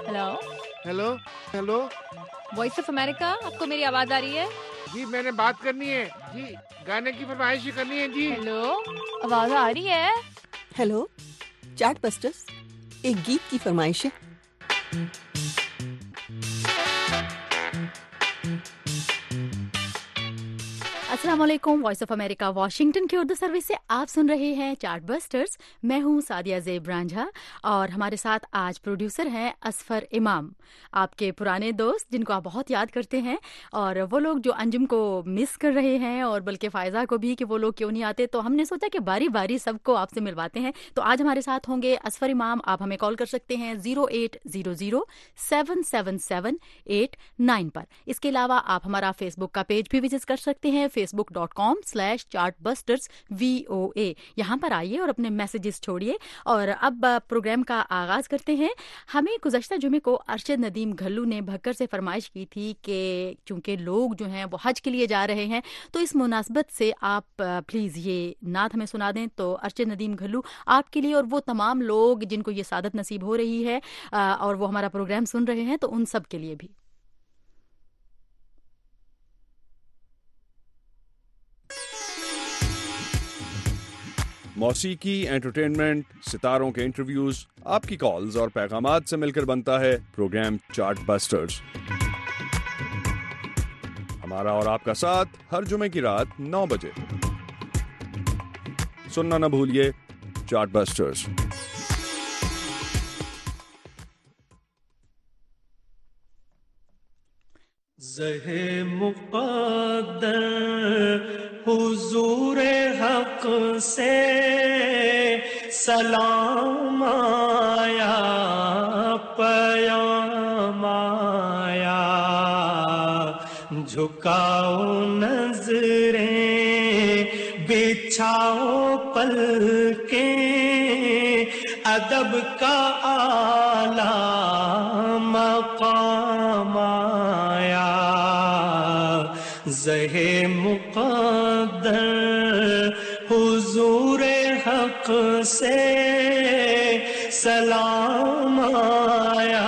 Hello hello hello Voice of America, आपको मेरी आवाज आ रही है? जी, मैंने बात करनी है जी, गाने की फरमाइश करनी है जी। हेलो, आवाज आ रही है? हेलो, चार्ट बस्टर्स, एक गीत की फरमाइश है। अस्सलाम वालेकुम। वॉइस ऑफ अमेरिका वाशिंगटन की उर्दू सर्विस से आप सुन रहे हैं चार्ट बस्टर्स। मैं हूं सादिया ज़ेब रांझा और हमारे साथ आज प्रोड्यूसर हैं असफर इमाम, आपके पुराने दोस्त जिनको आप बहुत याद करते हैं, और वो लोग जो अंजुम को मिस कर रहे हैं और बल्कि फ़ायज़ा को भी कि वो लोग क्यों नहीं आते, तो हमने सोचा कि बारी बारी सबको आपसे मिलवाते हैं। तो आज हमारे साथ होंगे असफर इमाम। आप हमें कॉल कर सकते हैं 0800-777-889 पर। इसके अलावा आप हमारा फेसबुक का पेज भी विजिट कर सकते हैं, facebook.com/chartbustersvoa। यहाँ पर आइए और अपने मैसेजेस छोड़िए। और अब प्रोग्राम का आगाज करते हैं। हमें गुज़श्ता जुमे को अरशद नदीम घल्लू ने भक्कर से फरमाइश की थी कि चूंकि लोग जो हैं वो हज के लिए जा रहे हैं, तो इस मुनासबत से आप प्लीज़ ये नात हमें सुना दें। तो अरशद नदीम घल्लू आपके लिए और वो तमाम लोग जिनको ये सादत नसीब हो रही है और वो हमारा प्रोग्राम सुन रहे हैं, तो उन सब के लिए भी। मौसीकी, एंटरटेनमेंट, सितारों के इंटरव्यूज, आपकी कॉल्स और पैगामात से मिलकर बनता है प्रोग्राम चार्ट बस्टर्स। हमारा और आपका साथ हर जुमे की रात 9 बजे। सुनना न भूलिए चार्ट बस्टर्स। ज़हे मुक़द्दर हुज़ूर हक़ से सलाम आया, पयाम आया। झुकाओ नज़रें, बिछाओ पलकें, अदब का आला मक़ाम आया। ज़हे मुक़द्दर हुज़ूर हक़ से सलाम आया,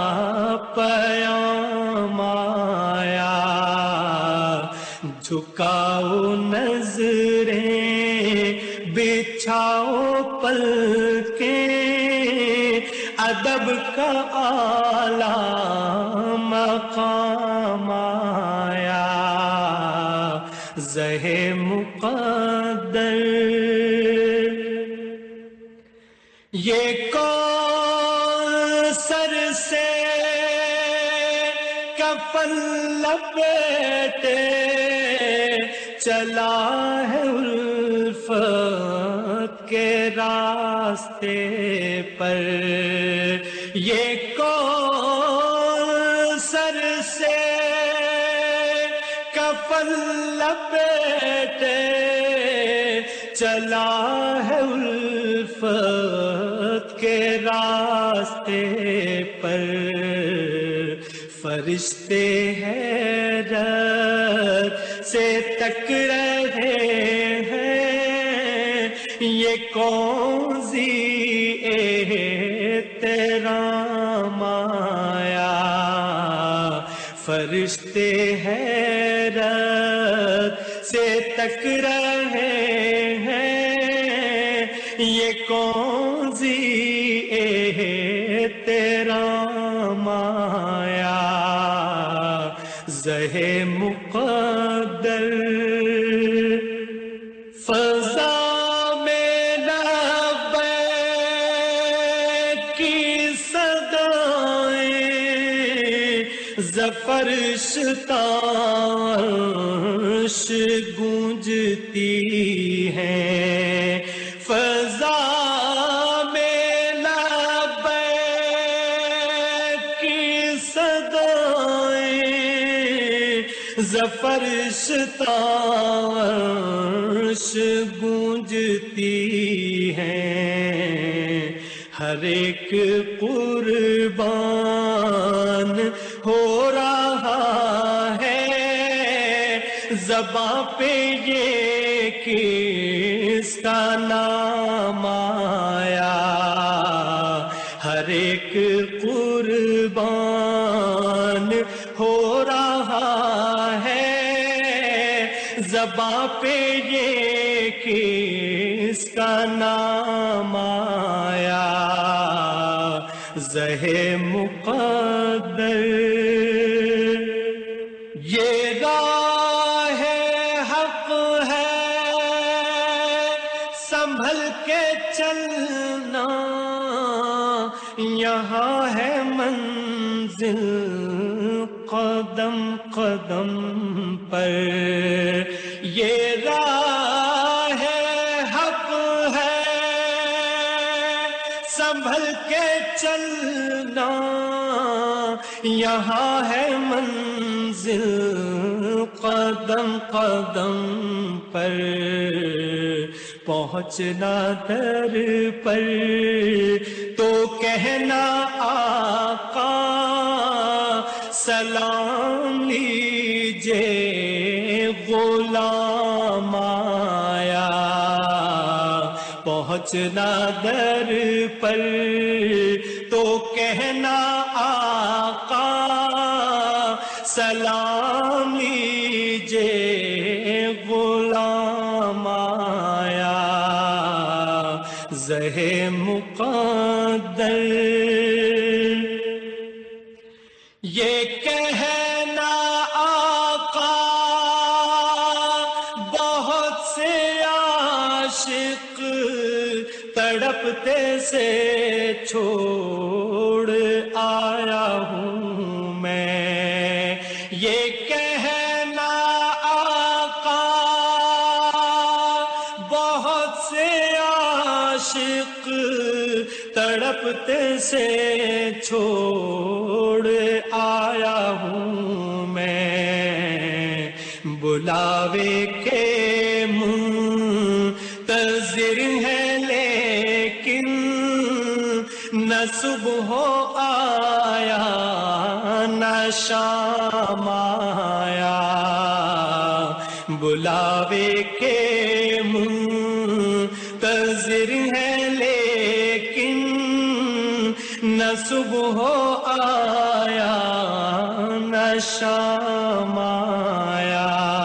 पयाम आया। झुकाओ नज़रें, बिछाओ पलकें, अदब का आला मक़ाम आया। ज़हे मुक़द्दर ये कौसर से कफ़न लपेटे चला है उल्फत के रास्ते पर। ये कौसर से कफ़न लपेटे चला है उल्फत के रास्ते पर। फरिश्ते हैरत से तक रहे हैं, ये कौन सी एहतराम आया। फरिश्ते हैरत से तक रहे हैं, ये कौन सी एहतराम आया। ज़हे मुक़द्दर फ़ज़ा में लब्बैक की सदाएं, ज़फ़र ताश गूंजती हैं। फ़ज़ा में लब्बैक की सदाएं, ज़फ़र ताश गूंजती हैं। हर एक कुर्बान हो रहा है, ज़बां पे ये किसका नाम आया। हर एक कुर्बान हो रहा है, ज़बां पे ये किसका नाम आया, ज़हे मुक़द्दर। ये राह हक़ है, संभल के चलना, यहाँ है मंजिल कदम कदम पर। ये राह हक़ है, संभल के चलना, यहाँ है मंजिल कदम कदम पर। पहुँचना दर पर तो कहना आका, सलाम लीजिए गुलाम आया। पहुँचना दर पर तो कहना आका, सलाम लीजिए गुलाम आया, ज़हे मुक़द्दर। ये कहना आका बहुत से आशिक तड़पते से छोड़ आया हूँ मैं। ये कहना आका बहुत से आशिक तड़पते से छोड़ आया हूँ मैं। बुलावे के मुंतज़िर है लेकिन न सुबह आया न शाम आया। बुलावे के मुंतज़िर है लेकिन न सुबह आया न शाम आया,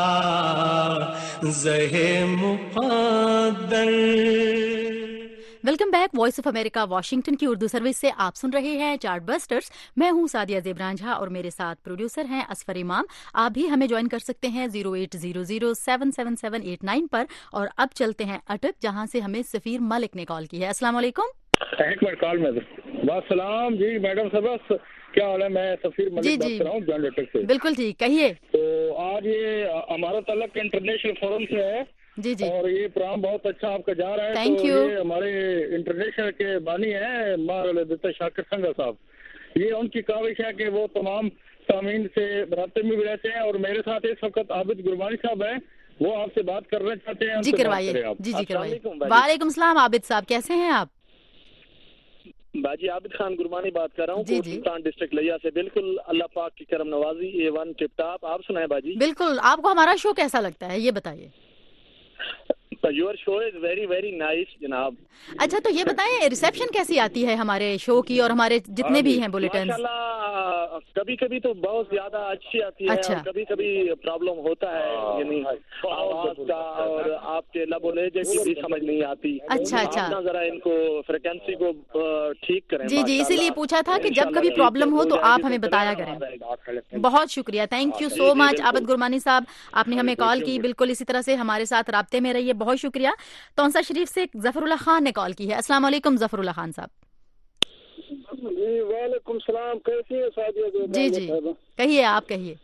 ज़हे मुक़द्दर। Welcome back. Voice of America Washington की उर्दू सर्विस से आप सुन रहे हैं चार्ट बस्टर्स। मैं हूं सादिया ज़ेबरान झा और मेरे साथ प्रोड्यूसर हैं असफर इमाम। आप भी हमें ज्वाइन कर सकते हैं 0800-777-89 पर। और अब चलते हैं अटक, जहां से हमें सफीर मलिक ने कॉल की है। अस्सलाम वालेकुम। एक मिनट कॉल में वासलाम जी मैडम साहब, क्या हाल है? मैं सफीर मलिक बात कर रहा हूँ जॉन अटक से। बिल्कुल ठीक, कहिए। तो आज ये हमारा तलक इंटरनेशनल फोरम से है जी जी, और ये प्रोग्राम बहुत अच्छा आपका जा रहा है। थैंक तो यू। ये हमारे इंटरनेशनल के बानी है मार शाकिर संगा साहब। ये उनकी काविश है कि वो तमाम सामीन से रास्ते में भी रहते हैं और मेरे साथ इस वक्त आबिद गुरबानी साहब हैं, वो आपसे बात करना चाहते हैं। जी करवाइए। जी जी करवाइए। वालेकुम सलाम आबिद साहब, कैसे हैं आप? बाजी आबिद खान गुरबानी बात कर रहा हूँ, सुल्तान डिस्ट्रिक्ट लिया से। बिल्कुल अल्लाह पाक की करम नवाजी, A1 टिप टॉप। आप सुनाए बाजी? बिल्कुल। आपको हमारा शो कैसा लगता है ये बताइए। Your show is very very nice जनाब। अच्छा, तो ये बताएं रिसेप्शन कैसी आती है हमारे शो की और हमारे जितने भी हैं बुलेटिन? माशाल्लाह, कभी कभी तो बहुत ज्यादा अच्छी आती है। अच्छा। और कभी कभी प्रॉब्लम होता है, यानी आवाज का और आपके लबो लहजे की भी समझ नहीं आती। अच्छा अच्छा, आप ना जरा इनको फ्रिक्वेंसी को ठीक करें। जी जी, इसीलिए पूछा था कि जब कभी प्रॉब्लम हो तो आप हमें बताया करें। बहुत शुक्रिया, thank you so much Abid Gurbani sahab, आपने हमें कॉल की। बिल्कुल इसी तरह से हमारे साथ राब्ते में रहिए। बहुत शुक्रिया। तौंसा शरीफ से जफरुल्लाह खान ने कॉल की है। अस्सलाम वालेकुम जफरुल्लाह खान साहब। जी वालेकुम सलाम, कैसी है सादिया? जी जी कहिए, आप कहिए।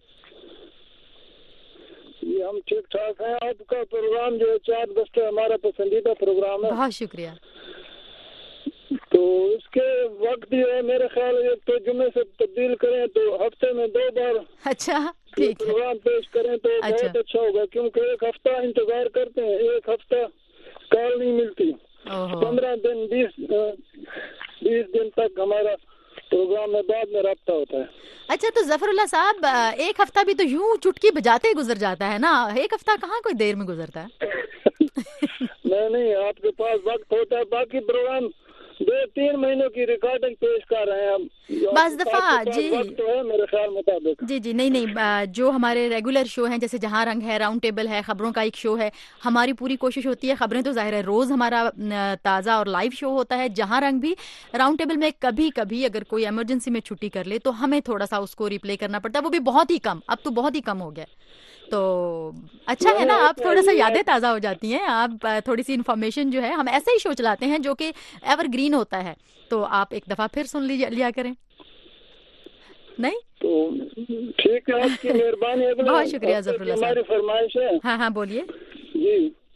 ये हम ठीक ठाक हैं। आपका प्रोग्राम जो है चार्ट बस्टर हमारा पसंदीदा प्रोग्राम है। बहुत शुक्रिया। तो इसके वक्त जो है मेरे ख्याल है तो जुम्मे से तब्दील करें तो हफ्ते में 2 बार अच्छा ठीक है, प्रोग्राम पेश करें तो बहुत अच्छा होगा, क्योंकि एक हफ्ता इंतजार करते हैं, एक हफ्ता कॉल नहीं मिलती। 15 दिन 20 दिन तक हमारा प्रोग्राम में बाद में रब्ता होता है। अच्छा, तो जफरुल्लाह साहब एक हफ्ता भी तो यूं चुटकी बजाते गुजर जाता है ना, एक हफ्ता कहाँ कोई देर में गुजरता है? नहीं, आपके पास वक्त होता है, बाकी प्रोग्राम 2-3 महीनों की रिकॉर्डिंग पेश कर रहे हैं हम। बस दफा जी तो है मेरे ख्याल मुताबिक। जी नहीं नहीं, जो हमारे रेगुलर शो हैं जैसे जहां रंग है, राउंड टेबल है, खबरों का एक शो है, हमारी पूरी कोशिश होती है, खबरें तो जाहिर है रोज हमारा ताज़ा और लाइव शो होता है। जहां रंग भी, राउंड टेबल में कभी कभी अगर कोई इमरजेंसी में छुट्टी कर ले तो हमें थोड़ा सा उसको रिप्ले करना पड़ता है, वो भी बहुत ही कम, अब तो बहुत ही कम हो गया। तो अच्छा है ना, आप थोड़ा सा यादें ताज़ा हो जाती हैं, आप थोड़ी सी इन्फॉर्मेशन जो है, हम ऐसे ही शो चलाते हैं जो कि एवरग्रीन होता है, तो आप एक दफ़ा फिर सुन लिया करें। नहीं तो ठीक है, आपकी मेहरबानी। बहुत शुक्रिया ज़फरुल्लाह साहब। हमारी फरमाइश है। हाँ हाँ बोलिए जी,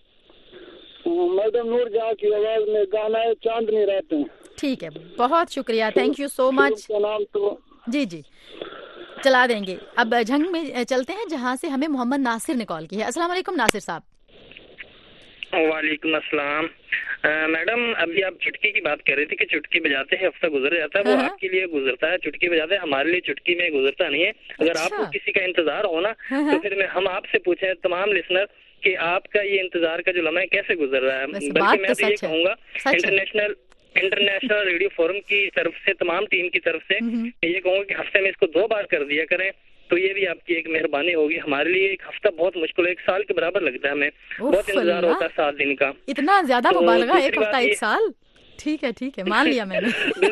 मैडम नूर जहाँ की आवाज में गाना है चांदनी रातें। ठीक है, बहुत शुक्रिया, थैंक यू सो मच। नाम तो जी जी चला देंगे। अब झंग में चलते हैं जहाँ से हमें मोहम्मद नासिर ने कॉल की है। अस्सलाम वालेकुम नासिर साहब। वालेकुम अस्सलाम। मैडम अभी आप चुटकी की बात कर रही थी कि चुटकी बजाते हैं हफ्ता गुजर जाता है, वो आपके लिए गुजरता है, चुटकी बजाते हैं, हमारे लिए चुटकी में गुजरता नहीं है। अगर आपको किसी का इंतजार हो ना तो फिर हम आपसे पूछे तमाम लिसनर कि आपका ये इंतजार का जो लम्हा है कैसे गुजर रहा है। बल्कि मैं तो ये कहूँगा इंटरनेशनल रेडियो फोरम की तरफ से, तमाम टीम की तरफ से ये कहूँगा कि हफ्ते में इसको 2 बार कर दिया करें, तो ये भी आपकी एक मेहरबानी होगी। हमारे लिए एक हफ्ता बहुत मुश्किल है, 1 साल के बराबर लगता है, हमें बहुत इंतजार होता है 7 दिन का। इतना ज्यादा मुबालगा, 1 हफ्ता 1 साल। ठीक है मान लिया मैंने।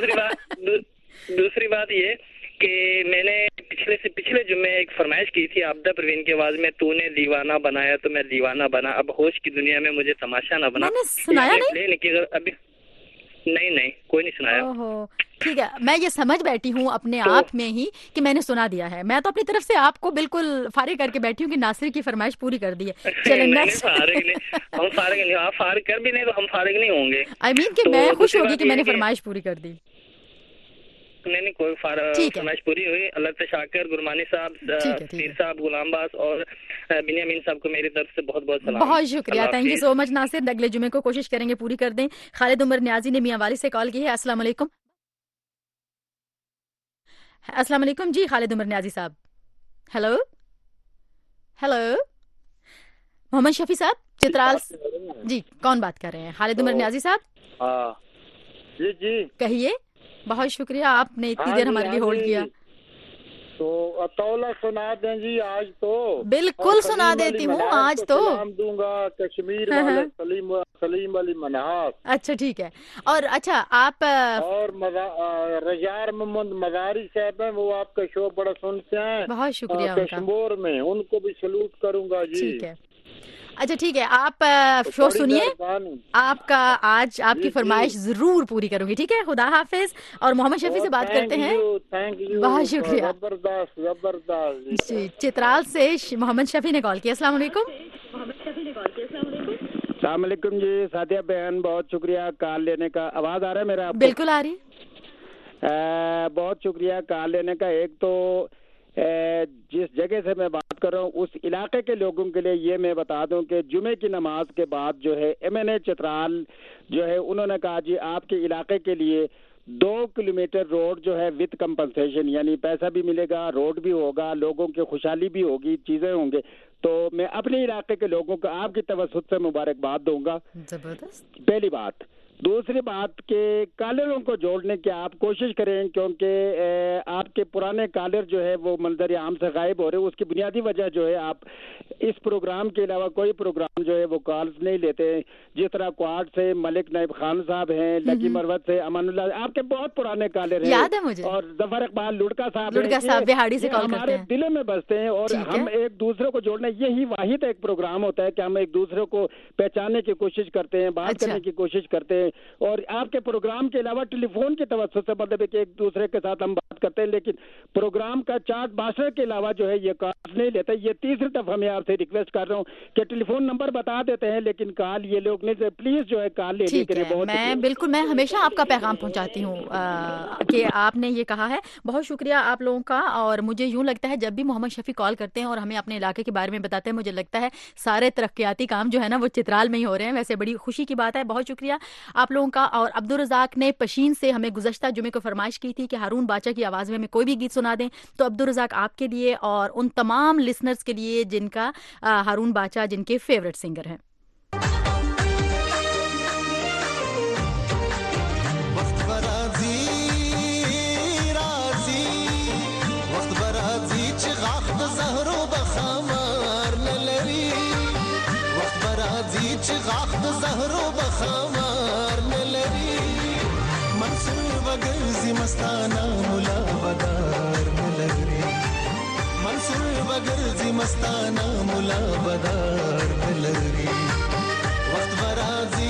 दूसरी बात ये कि मैंने पिछले जुम्मे एक फरमाइश की थी आबदा परवीन की आवाज में, तूने दीवाना बनाया तो मैं दीवाना बना, अब होश की दुनिया में मुझे तमाशा ना बना। सुनाया नहीं? अभी नहीं कोई नहीं सुनाया। ओहो ठीक है, मैं ये समझ बैठी हूँ अपने आप में ही कि मैंने सुना दिया है। मैं तो अपनी तरफ से आपको बिल्कुल फारिग करके बैठी हूँ कि नासिर की फरमाइश पूरी कर दी है। चलें नेक्स्ट। हम फारिग नहीं, आप फारिग कर भी नहीं तो हम फारिग नहीं होंगे। आई मीन कि मैं खुश होगी कि मैंने फरमाइश पूरी कर दी। नहीं कोई फरमाइश पूरी हुई। अल्लाह शाकिर गुरमानी साहब, तीर साहब, गुलामबाज और बिनियामीन साहब को मेरी तरफ से बहुत बहुत सलाम। बहुत शुक्रिया, thank you so much Nasir. अगले जुमे को कोशिश करेंगे पूरी कर दें। खालिद उमर न्याजी ने मियां वाली से कॉल की है। अस्सलाम वालेकुम। अस्सलाम वालेकुम जी खालिद उमर न्याजी साहब। हेलो मोहम्मद शफी साहब चित्राल जी, कौन बात कर रहे हैं? खालिद उमर न्याजी साहब। जी कहिए। बहुत शुक्रिया, आपने इतनी देर हमारे लिए होल्ड किया। तो अतौला सुना दें जी आज तो। बिल्कुल सुना देती हूँ आज तो। दूंगा कश्मीर वाले सलीम अली मनहास। अच्छा ठीक है। और अच्छा आप और रजार मोहम्मद मजारी साहब हैं, वो आपका शो बड़ा सुनते हैं। बहुत शुक्रिया कश्मीर में, उनको भी सलूट करूंगा जी। ठीक है, अच्छा ठीक है, आप शो सुनिए। आपका आज आपकी फरमाइश जरूर पूरी करूंगी। ठीक है, खुदा हाफिज। और मोहम्मद शफी से बात करते हैं। थैंक यू, बहुत शुक्रिया। जबरदस्त जी, चित्राल से मोहम्मद शफी ने कॉल किया। अस्सलाम वालेकुम। अस्सलाम वालेकुम जी सादिया बहन, बहुत शुक्रिया कॉल लेने का। आवाज आ रहा है मेरा आपको? बिल्कुल आ रही। बहुत शुक्रिया कॉल लेने का। एक तो जिस जगह से मैं बात कर रहा हूँ उस इलाके के लोगों के लिए ये मैं बता दूं कि जुमे की नमाज के बाद जो है MNA चित्राल जो है उन्होंने कहा जी आपके इलाके के लिए 2 किलोमीटर रोड जो है विद कंपनसेशन, यानी पैसा भी मिलेगा, रोड भी होगा, लोगों की खुशहाली भी होगी, चीजें होंगे। तो मैं अपने इलाके के लोगों को आपकी तवज्जुह से मुबारकबाद दूंगा। जबरदस्त। पहली बात। दूसरी बात के कॉलरों को जोड़ने की आप कोशिश करें, क्योंकि आपके पुराने कॉलर जो है वो मंजर आम से गायब हो रहे हैं। उसकी बुनियादी वजह जो है आप इस प्रोग्राम के अलावा कोई प्रोग्राम जो है वो कॉल्स नहीं लेते। जिस तरह क्वाड से मलिक नाइब खान साहब हैं, लकी मरवत से अमानुल्लाह, आपके बहुत पुराने कॉलर हैं, याद है मुझे। और जफर इकबाल लुड़का साहब बिहाड़ी से कॉल करते हैं, दिलों में बसते हैं। और हम एक दूसरे को जोड़ना, यही वाहिद एक प्रोग्राम होता है कि हम एक दूसरे को पहचानने की कोशिश करते हैं, बात करने की कोशिश करते हैं। और आपके प्रोग्राम के अलावा टेलीफोन की तवज्जो से मतलब है कि एक दूसरे के साथ हम बात करते हैं, लेकिन प्रोग्राम का चार्ट बास्टर के अलावा जो है ये कॉल नहीं लेता। ये तीसरी दफा मैं आपसे रिक्वेस्ट कर रहा हूँ कि टेलीफोन नंबर बता देते हैं लेकिन कॉल ये लोग नहीं, प्लीज जो है कॉल ले लेकर। बहुत मैं हमेशा आपका पैगाम पहुंचाती हूँ कि आपने ये कहा है। बहुत शुक्रिया आप लोगों का। और मुझे यूं लगता है जब भी मोहम्मद शफी कॉल करते हैं और हमें अपने इलाके के बारे में बताते हैं, मुझे लगता है सारे तरक्याती काम जो है ना वो चित्राल में ही हो रहे हैं। वैसे बड़ी खुशी की बात है। बहुत शुक्रिया आप लोगों का। और अब्दुल रज़ाक ने पशीन से हमें गुज़श्ता जुमे को फरमाइश की थी कि हारून बाचा की आवाज़ में हमें कोई भी गीत सुना दें। तो अब्दुल रज़ाक आपके लिए और उन तमाम लिसनर्स के लिए जिनका हारून बाचा जिनके फेवरेट सिंगर हैं। سخت زهرو بخمار نلري منصور وګرځي مستانه مولا بدار نلري منصور وګرځي مستانه مولا بدار نلري وخت برازي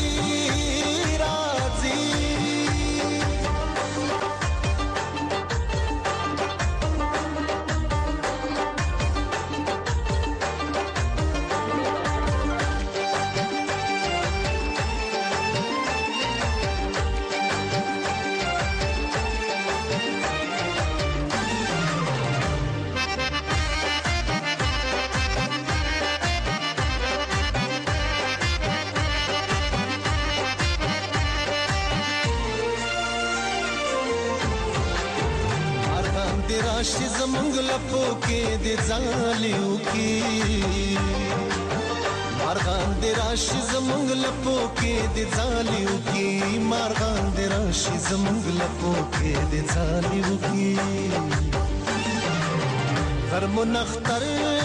راشي زمونږ لپو کې د ځالیو کې مارغان د راشي زمونږ لپو کې د ځالیو کې مارغان د راشي زمونږ لپو کې د ځالیو کې غرمو نختر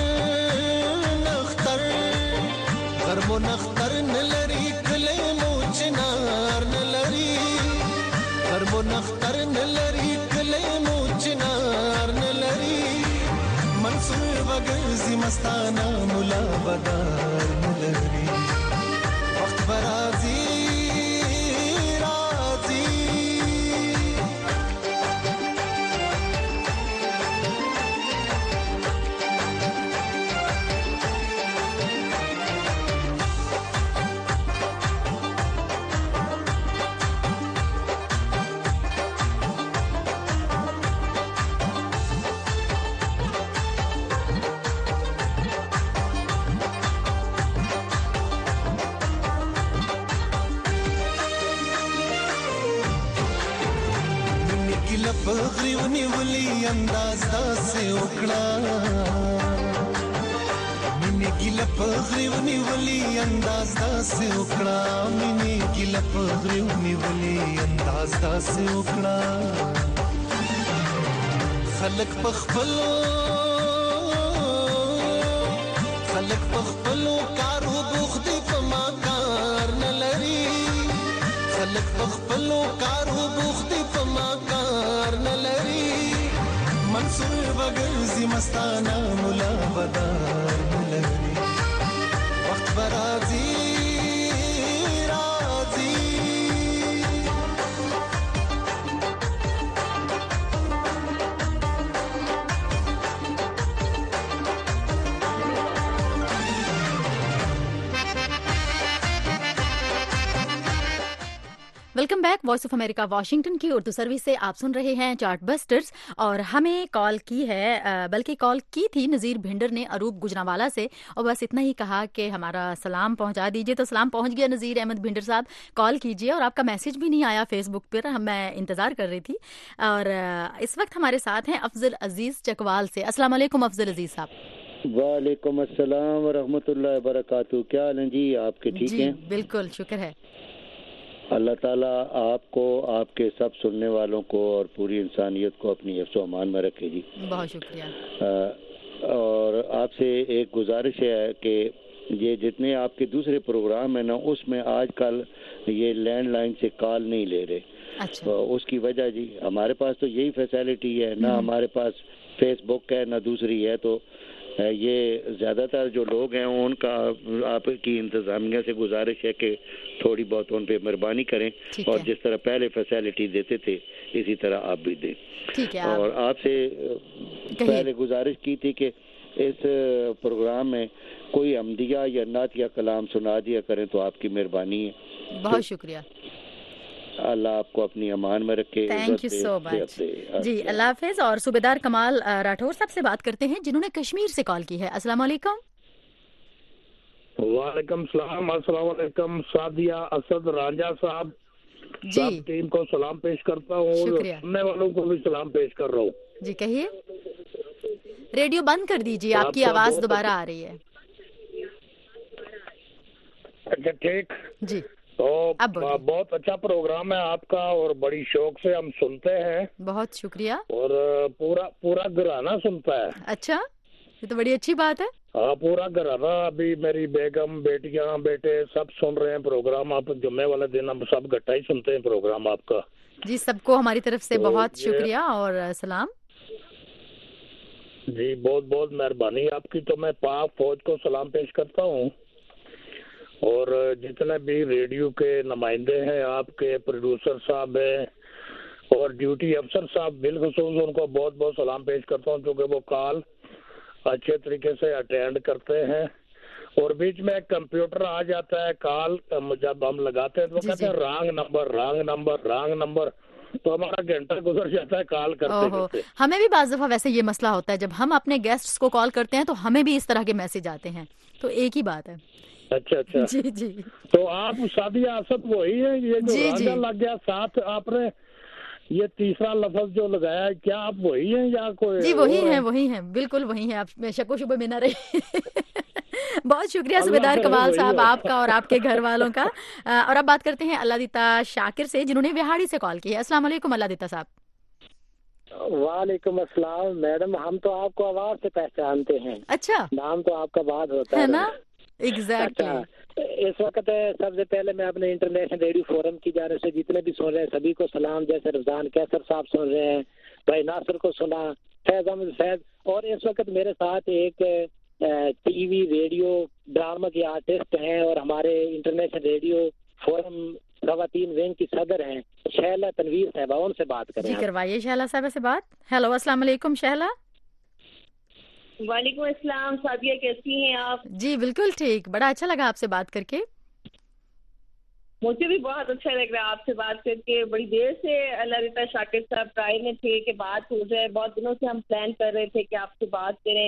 نختر غرمو نختر نلري کله مو چنار نلري غرمو نختر نلري کله مو چنار نلري منصور وګرځي مستانه مولا بدار نلري وخت برازي راځي بغری ونیولی انداز داسې وکړه مینې ګیله بغری ونیولی انداز داسې وکړه مینې ګیله بغری ونیولی انداز داسې وکړه خلک پخپلو کارو بوخت په ما کار نه لري خلک پخپلو کارو بوخت په ما کار نه لري منصور وګرځي مستانه مولا بدار نه لري وخت برازي راځي welcome back. Voice of America Washington की उर्दू सर्विस से आप सुन रहे हैं चार्ट बस्टर्स और हमें कॉल की है बल्कि कॉल की थी नज़ीर भिंडर ने अरूप गुजरावाला से और बस इतना ही कहा कि हमारा सलाम पहुंचा दीजिए। तो सलाम पहुंच गया नज़ीर अहमद भिंडर साहब, कॉल कीजिए। और आपका मैसेज भी नहीं आया फेसबुक पर, मैं इंतज़ार कर रही थी। और इस वक्त हमारे साथ हैं अफजल अजीज़ चकवाल से। अस्सलाम वालेकुम अफजल अजीज़ साहब। वालेकुम अस्सलाम व रहमतुल्लाहि व बरकातहू। क्या हाल है जी आपके? ठीक हैं? बिल्कुल शुक्र है। अल्लाह ताला आपको, आपके सब सुनने वालों को और पूरी इंसानियत को अपनी हिफ्ज़ व अमान में रखे जी। बहुत शुक्रिया। और आपसे एक गुजारिश है कि ये जितने आपके दूसरे प्रोग्राम है ना, उसमें आजकल ये लैंडलाइन से कॉल नहीं ले रहे। अच्छा। तो उसकी वजह जी हमारे पास तो यही फैसिलिटी है ना, हमारे पास फेसबुक है ना दूसरी है। तो ये ज़्यादातर जो लोग हैं उनका आपकी इंतज़ामिया से गुजारिश है कि थोड़ी बहुत उन पे मेहरबानी करें और जिस तरह पहले फैसिलिटी देते थे इसी तरह आप भी दें। ठीक है। और आपसे पहले गुजारिश की थी कि इस प्रोग्राम में कोई हमदिया या नात या कलाम सुना दिया करें तो आपकी मेहरबानी है। बहुत शुक्रिया। अल्लाह आपको अपनी अमान में रखे। थैंक यू सो मच जी। अल्लाह हाफिज। और सूबेदार कमाल राठौर साहब से बात करते हैं जिन्होंने कश्मीर से कॉल की है। अस्सलाम वालेकुम। वालेकुम सलाम। अस्सलाम वालेकुम सादिया असद रांझा साहब जी, टीम को सलाम पेश करता हूँ। सुनने वालों को भी सलाम पेश कर रहा हूँ जी। कहिए। रेडियो बंद कर दीजिए, आपकी आवाज दोबारा आ रही है। अच्छा ठीक जी। तो बहुत अच्छा प्रोग्राम है आपका और बड़ी शौक से हम सुनते हैं। बहुत शुक्रिया। और पूरा घराना सुनता है। अच्छा, ये तो बड़ी अच्छी बात है। हाँ, पूरा घराना, अभी मेरी बेगम, बेटियां, बेटे सब सुन रहे हैं प्रोग्राम। आप जुम्मे वाले दिन हम सब इकट्ठा ही सुनते हैं प्रोग्राम आपका। जी, सबको हमारी तरफ से तो बहुत शुक्रिया और सलाम। जी, बहुत बहुत मेहरबानी आपकी। तो मैं पाक फौज को सलाम पेश करता हूँ और जितने भी रेडियो के नुमाइंदे हैं, आपके प्रोड्यूसर साहब हैं और ड्यूटी अफसर साहब, बिलखुसूस उनको बहुत बहुत सलाम पेश करता हूँ, क्योंकि वो कॉल अच्छे तरीके से अटेंड करते हैं। और बीच में एक कंप्यूटर आ जाता है, कॉल जब हम लगाते हैं तो कहते हैं wrong number, wrong number, wrong number, तो हमारा घंटा गुजर जाता है कॉल करते करते। हमें भी बाज़ दफा वैसे ये मसला होता है, जब हम अपने गेस्ट्स को कॉल करते हैं तो हमें भी इस तरह के मैसेज आते हैं, तो एक ही बात है। अच्छा अच्छा जी जी। तो आप सादिया असद वही है, ये जो रांझा लग गया साथ आपने ये तीसरा लफ्ज जो लगाया, क्या आप वही हैं या कोई? जी वही हैं, बिल्कुल वही हैं। आप शक शुबे में न रहे। बहुत शुक्रिया सूबेदार कमाल साहब आपका और आपके घर वालों का। और अब बात करते हैं अल्लादीता शाकिर से, जिन्होंने विहाड़ी से कॉल की है। अस्सलाम वालेकुम अल्लादीता साहब। वालेकुम अस्सलाम मैडम, हम तो आपको आवाज से पहचानते हैं। अच्छा, नाम तो आपका बाद होता है ना? एग्जैक्टली। इस वक्त सबसे पहले मैं अपने इंटरनेशनल रेडियो फोरम की जानिब से जितने भी सुन रहे हैं सभी को सलाम। जैसे रमजान कैसर साहब सुन रहे हैं, भाई नासिर को सुना, फैज अहमद फैज, और इस वक्त मेरे साथ एक टीवी रेडियो ड्रामा के आर्टिस्ट हैं और हमारे इंटरनेशनल रेडियो फोरम खवातीन विंग की सदर हैं शैला तनवीर साहबा, उनसे बात करें। जी करवाइए शैला साहबा से बात। हेलो, अस्सलाम वालेकुम शैला। वालेकुम अस्सलाम सादिया, कैसी हैं आप? जी बिल्कुल ठीक, बड़ा अच्छा लगा आपसे बात करके। मुझे भी बहुत अच्छा लग रहा है आपसे बात करके। बड़ी देर से अल्लादीता शाकिर साहब ट्राई में थे कि बात हो जाए, बहुत दिनों से हम प्लान कर रहे थे कि आपसे बात करें।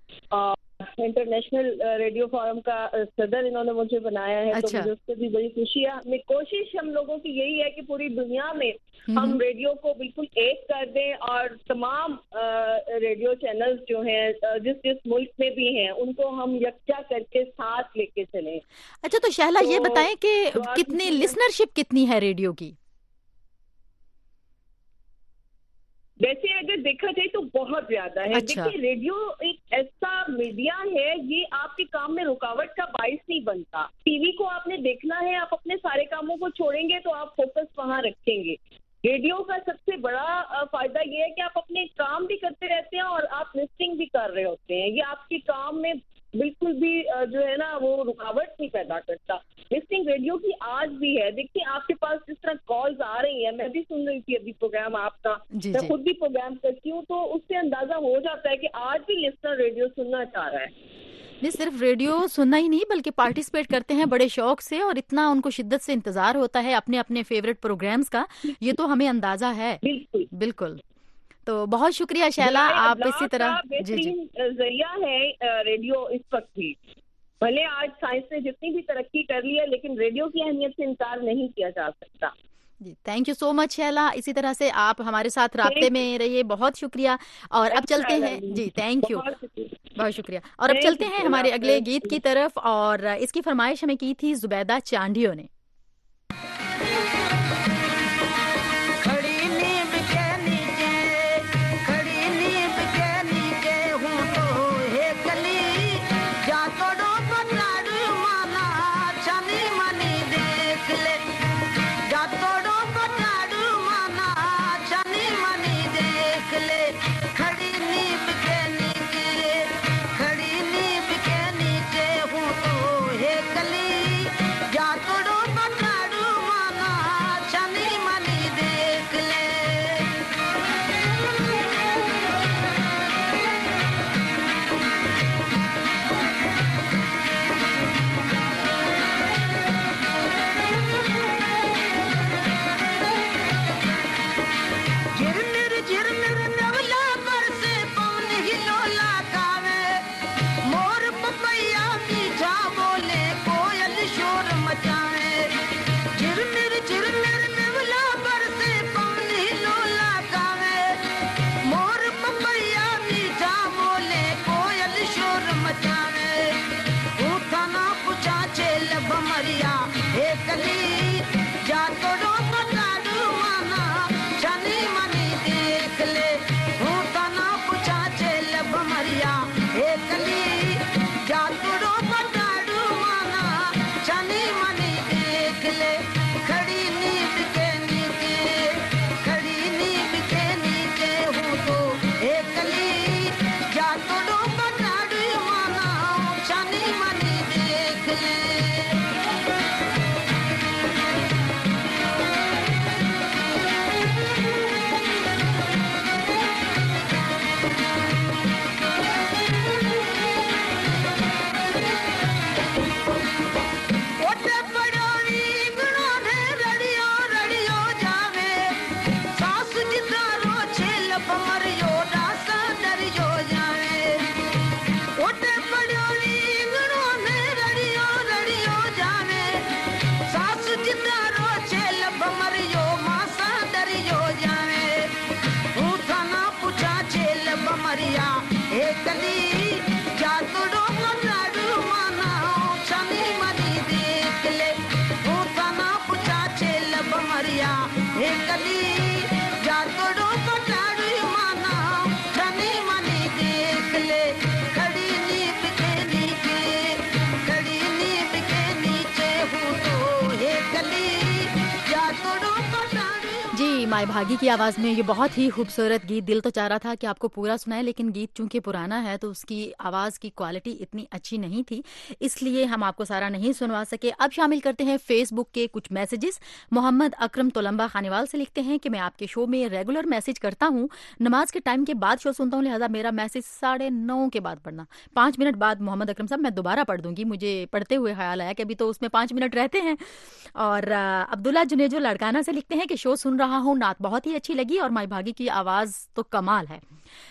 इंटरनेशनल रेडियो फोरम का सदर इन्होंने मुझे बनाया है। अच्छा। तो मुझे उससे भी बड़ी खुशी है। कोशिश हम लोगों की यही है कि पूरी दुनिया में हम रेडियो को बिल्कुल एक कर दें और तमाम रेडियो चैनल्स जो हैं जिस जिस मुल्क में भी हैं उनको हम यकजा करके साथ लेके चलें। अच्छा, तो शहला ये बताएं कि कितनी लिसनरशिप कितनी है रेडियो की? वैसे अगर देखा जाए तो बहुत ज्यादा है। अच्छा। देखिए, रेडियो एक ऐसा मीडिया है, ये आपके काम में रुकावट का बाइस नहीं बनता। टीवी को आपने देखना है, आप अपने सारे कामों को छोड़ेंगे तो आप फोकस वहां रखेंगे। रेडियो का सबसे बड़ा फायदा ये है कि आप अपने काम भी करते रहते हैं और आप लिस्टिंग भी कर रहे होते हैं। ये आपके काम में बिल्कुल भी जो है ना वो रुकावट नहीं पैदा करता। लिस्टिंग रेडियो की आज भी है। देखिए, आपके पास जिस तरह कॉल्स आ रही हैं, मैं भी सुन रही थी अभी प्रोग्राम आपका, मैं खुद भी प्रोग्राम करती हूँ, तो उससे अंदाजा हो जाता है कि आज भी लिस्टर रेडियो सुनना चाह रहा है। नहीं, सिर्फ रेडियो सुनना ही नहीं बल्कि पार्टिसिपेट करते हैं बड़े शौक से, और इतना उनको शिद्दत से इंतजार होता है अपने अपने फेवरेट प्रोग्राम्स का, ये तो हमें अंदाजा है। बिल्कुल बिल्कुल। तो बहुत शुक्रिया शैला, आप इसी तरह। जी जरिया है रेडियो इस वक्त भी। भले आज साइंस ने जितनी भी तरक्की कर ली है, लेकिन रेडियो की अहमियत से इनकार नहीं किया जा सकता। जी, thank you so much Shaila. इसी तरह से आप हमारे साथ राब्ते में रहिए, बहुत शुक्रिया। और अब चलते हैं, जी थैंक यू, बहुत शुक्रिया। और अब चलते हैं हमारे अगले गीत की तरफ, और इसकी फरमाइश हमें की थी जुबैदा चांडियो ने। जा तोड़ो पटाड़ू माना माई भागी की आवाज़ में ये बहुत ही खूबसूरत गीत। दिल तो चाह रहा था कि आपको पूरा सुनाए, लेकिन गीत चूंकि पुराना है तो उसकी आवाज़ की क्वालिटी इतनी अच्छी नहीं थी, इसलिए हम आपको सारा नहीं सुनवा सके। अब शामिल करते हैं फेसबुक के कुछ मैसेजेस। मोहम्मद अकरम तोलंबा खानेवाल से लिखते हैं कि मैं आपके शो में रेगुलर मैसेज करता हूँ, नमाज के टाइम के बाद शो सुनता हूँ, लिहाजा मेरा मैसेज 9:30 के बाद पढ़ना। 5 मिनट बाद मोहम्मद अकरम साहब मैं दोबारा पढ़ दूंगी, मुझे पढ़ते हुए ख्याल आया कि अभी तो उसमें 5 मिनट रहते हैं। और अब्दुल्ला जुनेजो लड़काना से लिखते हैं कि शो सुन रहा हूँ, नात बहुत ही अच्छी लगी और माई भागी की आवाज़ तो कमाल है।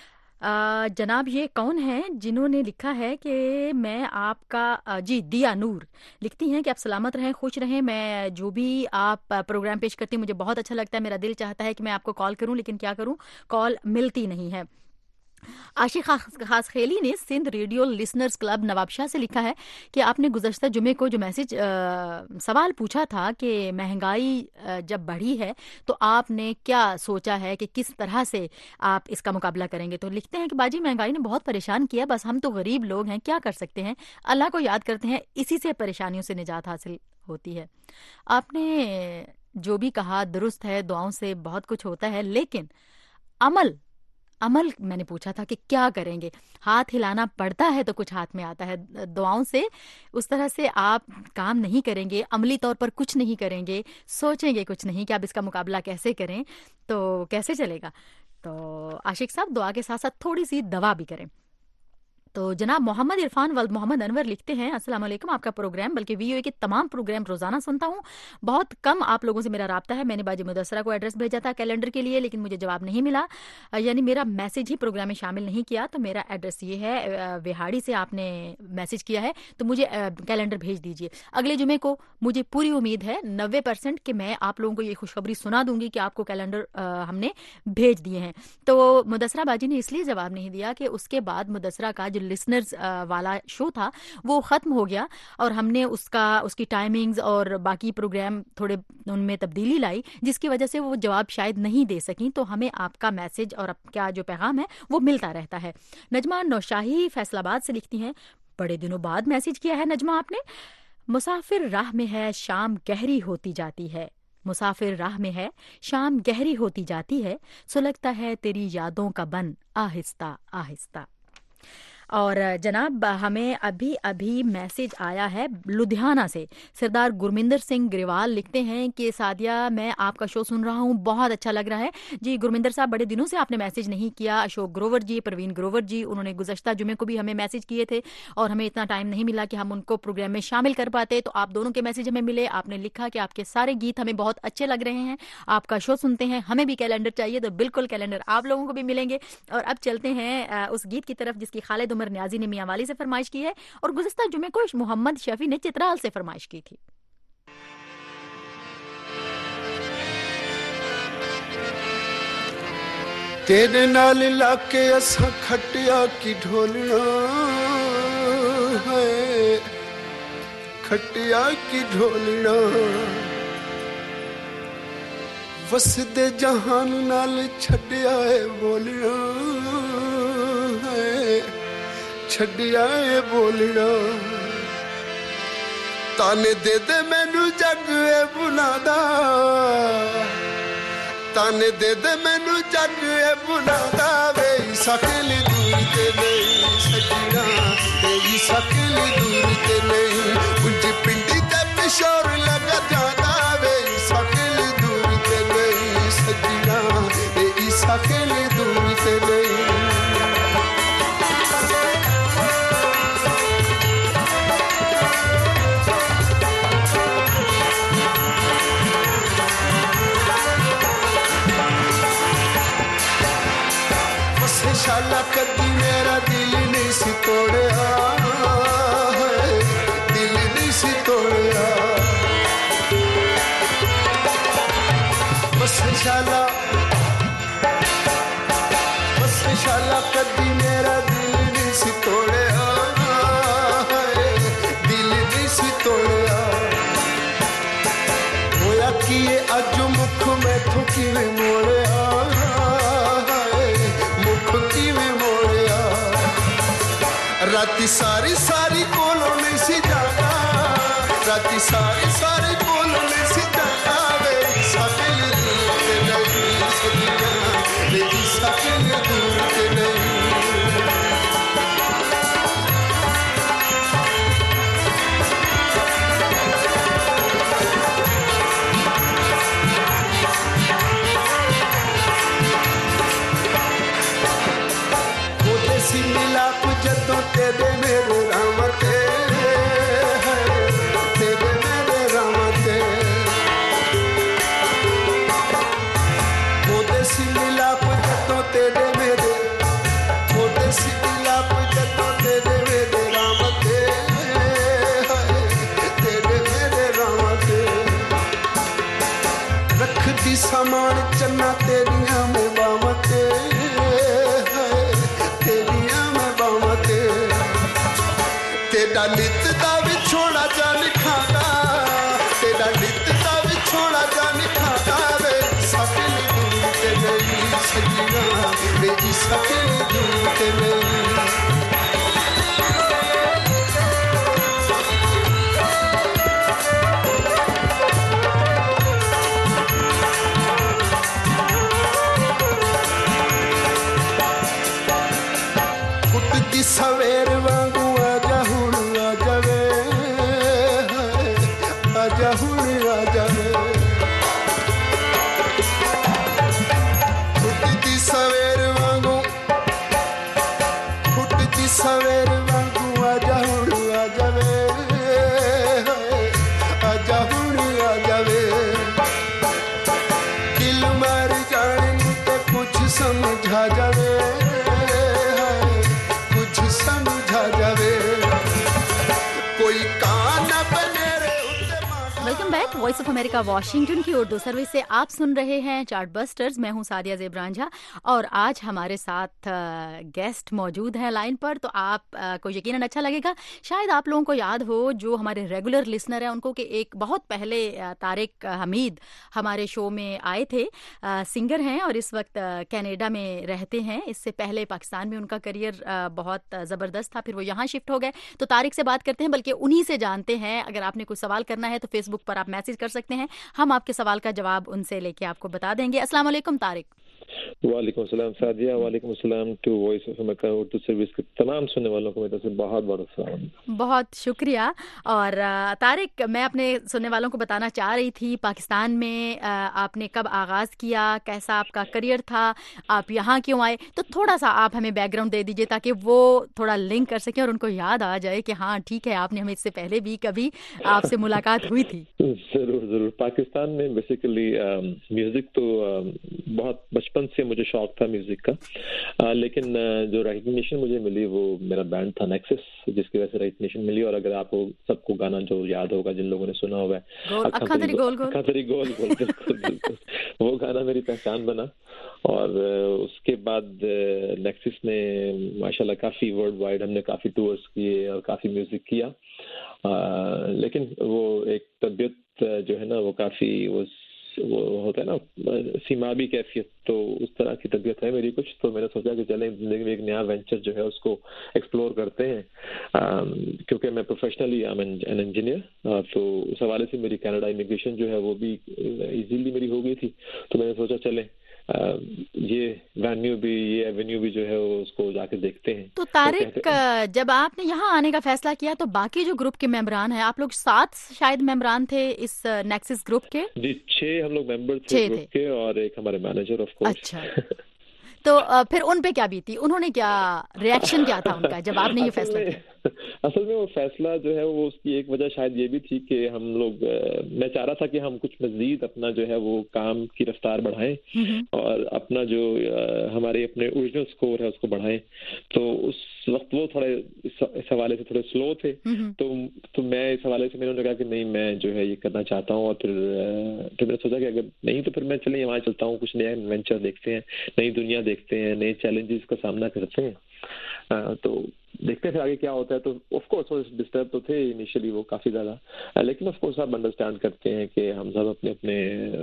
जनाब ये कौन है जिन्होंने लिखा है कि मैं आपका जी दिया नूर लिखती हैं कि आप सलामत रहें, खुश रहें। मैं जो भी आप प्रोग्राम पेश करती हैं मुझे बहुत अच्छा लगता है। मेरा दिल चाहता है कि मैं आपको कॉल करूं, लेकिन क्या करूं, कॉल मिलती नहीं है। आशिक खास खेली ने Sindh radio listeners club Nawabshah से लिखा है कि आपने गुज़श्ता जुमे को जो मैसेज सवाल पूछा था कि महंगाई जब बढ़ी है तो आपने क्या सोचा है कि किस तरह से आप इसका मुकाबला करेंगे। तो लिखते हैं कि बाजी महंगाई ने बहुत परेशान किया, बस हम तो गरीब लोग हैं, क्या कर सकते हैं, अल्लाह को याद करते हैं, इसी से परेशानियों से निजात हासिल होती है। आपने जो भी कहा दुरुस्त है, दुआओं से बहुत कुछ होता है, लेकिन अमल मैंने पूछा था कि क्या करेंगे। हाथ हिलाना पड़ता है तो कुछ हाथ में आता है, दुआओं से उस तरह से आप काम नहीं करेंगे, अमली तौर पर कुछ नहीं करेंगे, सोचेंगे कुछ नहीं कि आप इसका मुकाबला कैसे करें, तो कैसे चलेगा। तो आशिक साहब दुआ के साथ साथ थोड़ी सी दवा भी करें। तो जनाब मोहम्मद इरफान वल्द मोहम्मद अनवर लिखते हैं, अस्सलाम वालेकुम, आपका प्रोग्राम बल्कि वीओए के तमाम प्रोग्राम रोजाना सुनता हूँ, बहुत कम आप लोगों से मेरा राब्ता है। मैंने बाजी मुदस्सरा को एड्रेस भेजा था कैलेंडर के लिए, लेकिन मुझे जवाब नहीं मिला, यानी मेरा मैसेज ही प्रोग्राम में शामिल नहीं किया। तो मेरा एड्रेस ये है, विहाड़ी से आपने मैसेज किया है तो मुझे कैलेंडर भेज दीजिए। अगले जुमे को मुझे पूरी उम्मीद है 90% कि मैं आप लोगों को ये खुशखबरी सुना दूंगी कि आपको कैलेंडर हमने भेज दिए हैं। तो मुदस्सरा बाजी ने इसलिए जवाब नहीं दिया कि उसके बाद मुदस्सरा का जो लिसनर्स वाला शो था वो ख़त्म हो गया और हमने उसकी टाइमिंग्स और बाकी प्रोग्राम थोड़े उनमें तब्दीली लाई, जिसकी वजह से वो जवाब शायद नहीं दे सकी। तो हमें आपका मैसेज और आपका जो पैगाम है वो मिलता रहता है। नजमा नौशाही फैसलाबाद से लिखती हैं, बड़े दिनों बाद मैसेज किया है नजमा आपने। मुसाफिर राह में है, शाम गहरी होती जाती है, मुसाफिर राह में है, शाम गहरी होती जाती है, सुलगता है तेरी यादों का बन आहिस्ता आहिस्ता। और जनाब हमें अभी मैसेज आया है लुधियाना से, सरदार गुरमिंदर सिंह ग्रेवाल लिखते हैं कि सादिया मैं आपका शो सुन रहा हूँ, बहुत अच्छा लग रहा है। जी गुरमिंदर साहब, बड़े दिनों से आपने मैसेज नहीं किया। अशोक ग्रोवर जी, प्रवीण ग्रोवर जी, उन्होंने गुज़श्ता जुमे को भी हमें मैसेज किए थे और हमें इतना टाइम नहीं मिला कि हम उनको प्रोग्राम में शामिल कर पाते, तो आप दोनों के मैसेज हमें मिले। आपने लिखा कि आपके सारे गीत हमें बहुत अच्छे लग रहे हैं, आपका शो सुनते हैं, हमें भी कैलेंडर चाहिए, तो बिल्कुल कैलेंडर आप लोगों को भी मिलेंगे। और अब चलते हैं उस गीत की तरफ जिसकी खालिद उमर न्याजी ने मियां वाली से फरमाइश की है और गुज़श्ता जुमे को मोहम्मद शफी ने चित्राल से फरमाइश की थी। तेरे नाल लाके असा खटिया की ढोलना है, खटिया की ढोलना वसदे जहान नाल छड़िया है बोलना है, छड़िया है बोलना। ताने दे दे मैनू जग ए बुलादा, ताने दे दे मैनू जग ए बुलादा, वे सकली दूर ते नहीं सजना, तेरी सकली दूर ते नहीं, उंज पिंडी ते पिशोर लगा जादा, वे सकली दूर ते नहीं सजना, तेरी सकली दूर ते नहीं। शाला कदी मेरा दिल नहीं सी तोड़या, दिल नहीं सी तोड़या, बस शाला कदी मेरा दिल नहीं सी तोड़या, दिल नहीं सी तोड़या। होया कि ये अज मुख मैथों किवें मोड़या, राती सारी सारी कोलों नहीं सी जाना, राती सारी सारी कोलों नहीं सी जाना, वे सकली दूर ते नहीं शकल दूर ते नहीं सवेर वांगू आजा हुण आ जावे आजा हुण आ जावे फुटती सवेर वांगू आजा हुण आ जावे आजा हुण आ जावे दिल मार जाने ते कुछ समझा जावे welcome back voice of America Washington की उर्दू सर्विस से आप सुन रहे हैं चार्ट बस्टर्स। मैं हूं सादिया ज़ेब रांझा और आज हमारे साथ गेस्ट मौजूद हैं लाइन पर, तो आप को यकीनन अच्छा लगेगा। शायद आप लोगों को याद हो, जो हमारे रेगुलर लिसनर हैं उनको, कि एक बहुत पहले तारिक हमीद हमारे शो में आए थे। सिंगर हैं और इस वक्त कनाडा में रहते हैं। इससे पहले पाकिस्तान में उनका करियर बहुत ज़बरदस्त था, फिर वो यहाँ शिफ्ट हो गए। तो तारिक से बात करते हैं, बल्कि उन्हीं से जानते हैं। अगर आपने कोई सवाल करना है तो फेसबुक पर आप मैसेज कर सकते हैं, हम आपके सवाल का जवाब उनसे लेके आपको बता देंगे। अस्सलाम वालेकुम तारिक। वालेकुम सलाम सादिया, वालेकुम सलाम to voice of America Urdu service के तमाम सुनने वालों को मेरी तरफ से बहुत बहुत सलाम। बहुत शुक्रिया। और तारिक, मैं अपने सुनने वालों को बताना चाह रही थी, पाकिस्तान में आपने कब आगाज़ किया, कैसा आपका करियर था, आप यहाँ क्यों आए, तो थोड़ा सा आप हमें बैकग्राउंड दे दीजिए ताकि वो थोड़ा लिंक कर सकें और उनको याद आ जाए कि हाँ ठीक है, आपने हमें इससे पहले भी कभी आपसे मुलाकात हुई थी। जरूर जरूर। पाकिस्तान में बेसिकली म्यूजिक तो बहुत बचपन से मुझे शौक था म्यूजिक का, लेकिन जो रिकग्निशन मुझे मिली वो मेरा बैंड था नेक्सस, जिसकी वजह से रिकग्निशन मिली। और अगर आपको सबको गाना जो याद होगा, जिन लोगों ने सुना होगा, अक्खा तेरी गोल गोल, वो गाना मेरी पहचान बना। और उसके बाद नेक्सस ने माशाल्लाह काफी वर्ल्ड वाइड हमने काफी टूर्स किए और काफी म्यूजिक किया, लेकिन वो एक तबीयत जो है ना वो काफी वो होता है ना सीमाबी कैफियत, तो उस तरह की तबीयत है मेरी कुछ। तो मैंने सोचा कि चलें जिंदगी में एक नया वेंचर जो है उसको एक्सप्लोर करते हैं, क्योंकि मैं professionally I am an engineer, तो उस हवाले से मेरी कनाडा इमिग्रेशन जो है वो भी इजीली मेरी हो गई थी। तो मैंने सोचा चलें ये एवेन्यू भी जो है वो उसको जाके देखते हैं। तो तारिक, जब आपने यहाँ आने का फैसला किया तो बाकी जो ग्रुप के मेंबरान हैं, आप लोग 7 शायद मेंबरान थे इस नेक्सस ग्रुप के? जी 6 हम लोग मेंबर थे ग्रुप के, और एक हमारे मैनेजर ऑफ कोर्स। अच्छा। तो फिर उन पे क्या बीती, उन्होंने क्या रिएक्शन क्या था उनका जब आपने ये फैसला किया? असल में वो फैसला जो है वो उसकी एक वजह शायद ये भी थी कि हम लोग मैं चाह रहा था कि हम कुछ मजीद अपना जो है वो काम की रफ्तार बढ़ाएं और अपना जो हमारे अपने ओरिजिनल स्कोर है उसको बढ़ाएं। तो उस वक्त वो थोड़े इस हवाले से थोड़े स्लो थे, तो मैं इस हवाले से मैंने कहा कि नहीं, मैं जो है ये करना चाहता हूँ। और फिर मैंने सोचा कि अगर नहीं तो फिर मैं चलिए वहाँ चलता हूँ, कुछ नया एडवेंचर देखते हैं, नई दुनिया देखते हैं, नए चैलेंजेस का सामना करते हैं। तो देखते हैं फिर आगे क्या होता है। तो ऑफ कोर्स वो डिस्टर्ब तो थे इनिशियली वो काफी ज्यादा, लेकिन ऑफ कोर्स आप अंडरस्टैंड करते हैं कि हम सब अपने अपने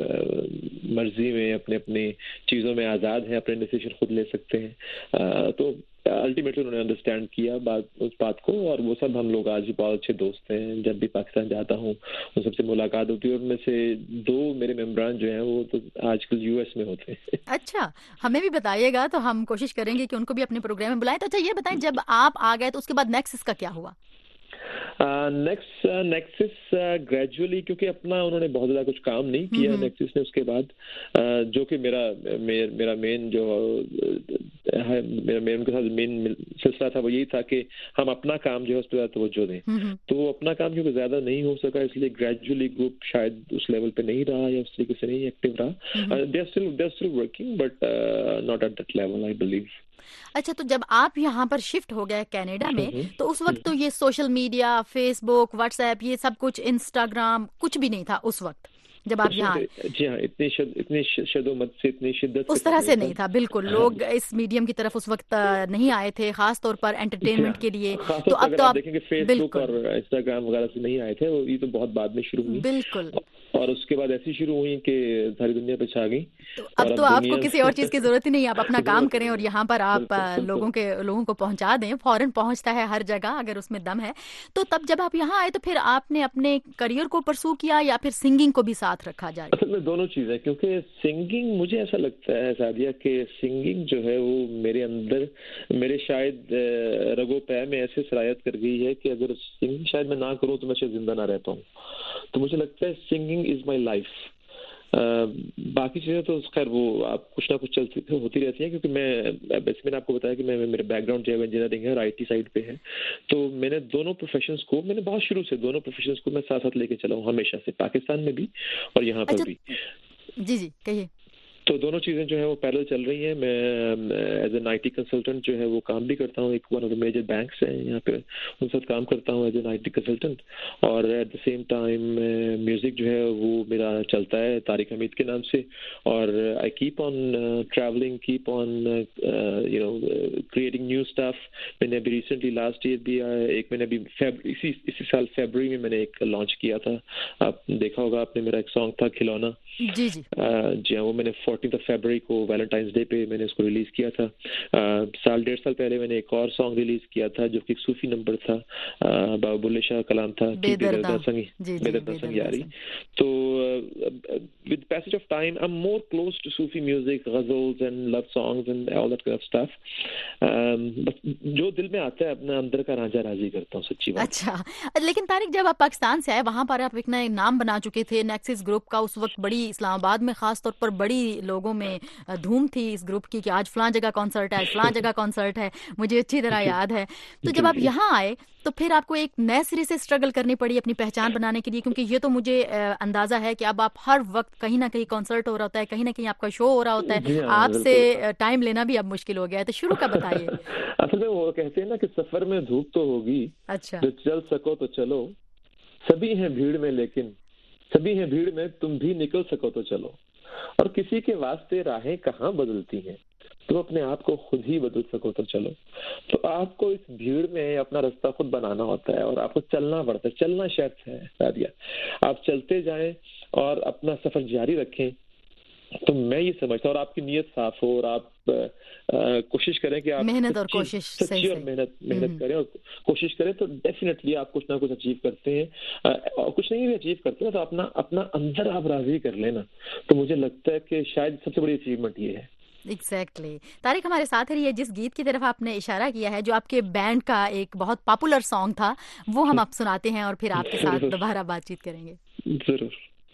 मर्जी में अपने अपनी चीजों में आजाद हैं, अपने डिसीजन खुद ले सकते हैं। तो अल्टीमेटली उन्होंने अंडरस्टैंड किया उस बात को, और वो सब हम लोग आज भी बहुत अच्छे दोस्त हैं। जब भी पाकिस्तान जाता हूँ उन सबसे मुलाकात होती है, और उनमें से 2 मेरे मेंबरान जो हैं वो तो आजकल यूएस में होते हैं। अच्छा, हमें भी बताइएगा, तो हम कोशिश करेंगे कि उनको भी अपने प्रोग्राम में बुलाएं। तो अच्छा ये बताएं, जब आप आ गए तो उसके बाद नेक्सस का क्या हुआ? नेक्सस ग्रेजुअली, क्योंकि अपना उन्होंने बहुत ज़्यादा कुछ काम नहीं किया नेक्सस ने उसके बाद, जो कि मेरा मेन जो मेरा उनके साथ मेन सिलसिला था वो यही था कि हम अपना काम जो है उस पर ज़्यादा तवज्जो दें। तो अपना काम क्योंकि ज़्यादा नहीं हो सका, इसलिए ग्रेजुअली ग्रुप शायद उस लेवल पे नहीं रहा या उस तरीके से नहीं एक्टिव रहा। They are still working but not at that level I believe. अच्छा, तो जब आप यहाँ पर शिफ्ट हो गए कनाडा में, तो उस वक्त तो ये सोशल मीडिया, फेसबुक, व्हाट्सएप, ये सब कुछ, इंस्टाग्राम कुछ भी नहीं था उस वक्त? जब आप यहाँ? जी हाँ, इतनी शदोमत से, इतनी शिद्दत उस तरह से नहीं था। बिल्कुल, लोग इस मीडियम की तरफ उस वक्त नहीं आए थे, खास तौर पर एंटरटेनमेंट के लिए। तो अब तो आप देखेंगे फेसबुक और इंस्टाग्राम वगैरह से नहीं आए थे, ये तो बहुत बाद में शुरू हुई। बिल्कुल। और उसके बाद ऐसी शुरू हुई कि सारी दुनिया पे छा गई। तो अब तो आपको किसी और चीज की जरूरत ही नहीं, आप अपना काम करें और यहाँ पर आप लोगों को पहुंचा दें। फौरन पहुंचता है हर जगह अगर उसमें दम है। तो तब जब आप यहाँ आए तो फिर आपने अपने करियर को परसू किया या फिर सिंगिंग को भी साथ रखा जाए? असल में दोनों चीजें, क्योंकि सिंगिंग मुझे ऐसा लगता है सादिया कि सिंगिंग जो है वो मेरे अंदर, मेरे शायद रगो पै में ऐसे सरायत कर गई है कि अगर सिंगिंग शायद मैं ना करूँ तो मैं शायद जिंदा ना रह पाऊँ। तो मुझे लगता है सिंगिंग इज माई लाइफ। बाकी चीज़ें तो खैर वो आप कुछ ना कुछ चलती होती रहती हैं, क्योंकि मैंने आपको बताया कि मेरा बैकग्राउंड जो है इंजीनियरिंग है और IT साइड पे है। तो मैंने दोनों प्रोफेशंस को, मैंने बहुत शुरू से दोनों प्रोफेशंस को मैं साथ साथ लेके चला हूँ हमेशा से, पाकिस्तान में भी और यहाँ पर भी। जी कहिए। तो दोनों चीज़ें जो है वो पैरेलल चल रही हैं। मैं एज एन IT कंसल्टेंट जो है वो काम भी करता हूँ, एक one of the major banks है यहाँ पे, उन साथ काम करता हूँ एज एन IT कंसल्टेंट। और at the same time music जो है वो मेरा चलता है तारिक हमीद के नाम से। और I keep on travelling, keep on creating new stuff. मैंने अभी रिसेंटली लास्ट ईयर भी मैंने अभी इसी साल फरवरी में मैंने एक लॉन्च किया था, आप देखा होगा आपने, मेरा एक सॉन्ग था खिलौना। जी हाँ, वो मैंने 14 फरवरी को वैलेंटाइंस डे पे मैंने उसको रिलीज किया था। डेढ़ साल पहले मैंने एक और सॉन्ग रिलीज किया था जो कि सूफी नंबर था, बाबा बुल्ले शाह कलाम था, बेदर्दा संगियारी। तो with passage of time I am more close to Sufi music, ghazals and love songs and all that kind of stuff. बस जो दिल में आता है अपना अंदर का रांझा राजी करता हूँ, सच्ची बात। अच्छा, लेकिन तारिक जब आप पाकिस्तान से आए, वहां पर आप एक नए नाम बना चुके थे, नेक्सिस ग्रुप का उस वक्त बड़ी इस्लामाबाद में खास तौर पर बड़ी लोगों में धूम थी इस ग्रुप की कि आज फलां जगह कॉन्सर्ट है, आज फलां जगह कॉन्सर्ट है, मुझे अच्छी तरह याद है। तो जब आप यहाँ आए तो फिर आपको एक नए सिरे से स्ट्रगल करनी पड़ी अपनी पहचान बनाने के लिए, क्योंकि ये तो मुझे अंदाजा है कि अब आप हर वक्त कहीं ना कहीं कॉन्सर्ट हो रहा होता है, कहीं ना कहीं आपका शो हो रहा होता है, आपसे टाइम लेना भी अब मुश्किल हो गया है। तो शुरू का बताइए। असल में वो कहते हैं ना कि सफर में धूप तो होगी, अच्छा, तो चल सको तो चलो, सभी हैं भीड़ में, लेकिन सभी हैं भीड़ में, तुम भी निकल सको तो चलो। और किसी के वास्ते राहें कहाँ बदलती हैं, तुम अपने आप को खुद ही बदल सको तो चलो। तो आपको इस भीड़ में अपना रास्ता खुद बनाना होता है और आपको चलना पड़ता है। चलना शर्त है सादिया, आप चलते जाएं और अपना सफर जारी रखें। तो मैं ये समझता हूँ, और आपकी नीयत साफ हो और आप कोशिश करें कि आप मेहनत और कोशिश सच्ची और मेहनत करें और कोशिश करें, तो डेफिनेटली आप कुछ ना कुछ अचीव करते हैं। और कुछ नहीं भी अचीव करते हैं तो अपना अंदर आप राजी कर लेना। तो मुझे लगता है कि शायद सबसे बड़ी अचीवमेंट ये है। एग्जैक्टली। तारिक हमारे साथ रहिए। जिस गीत की तरफ आपने इशारा किया है, जो आपके बैंड का एक बहुत पॉपुलर सॉन्ग था, वो हम आप सुनाते हैं और फिर आपके साथ दोबारा बातचीत करेंगे। जरूर।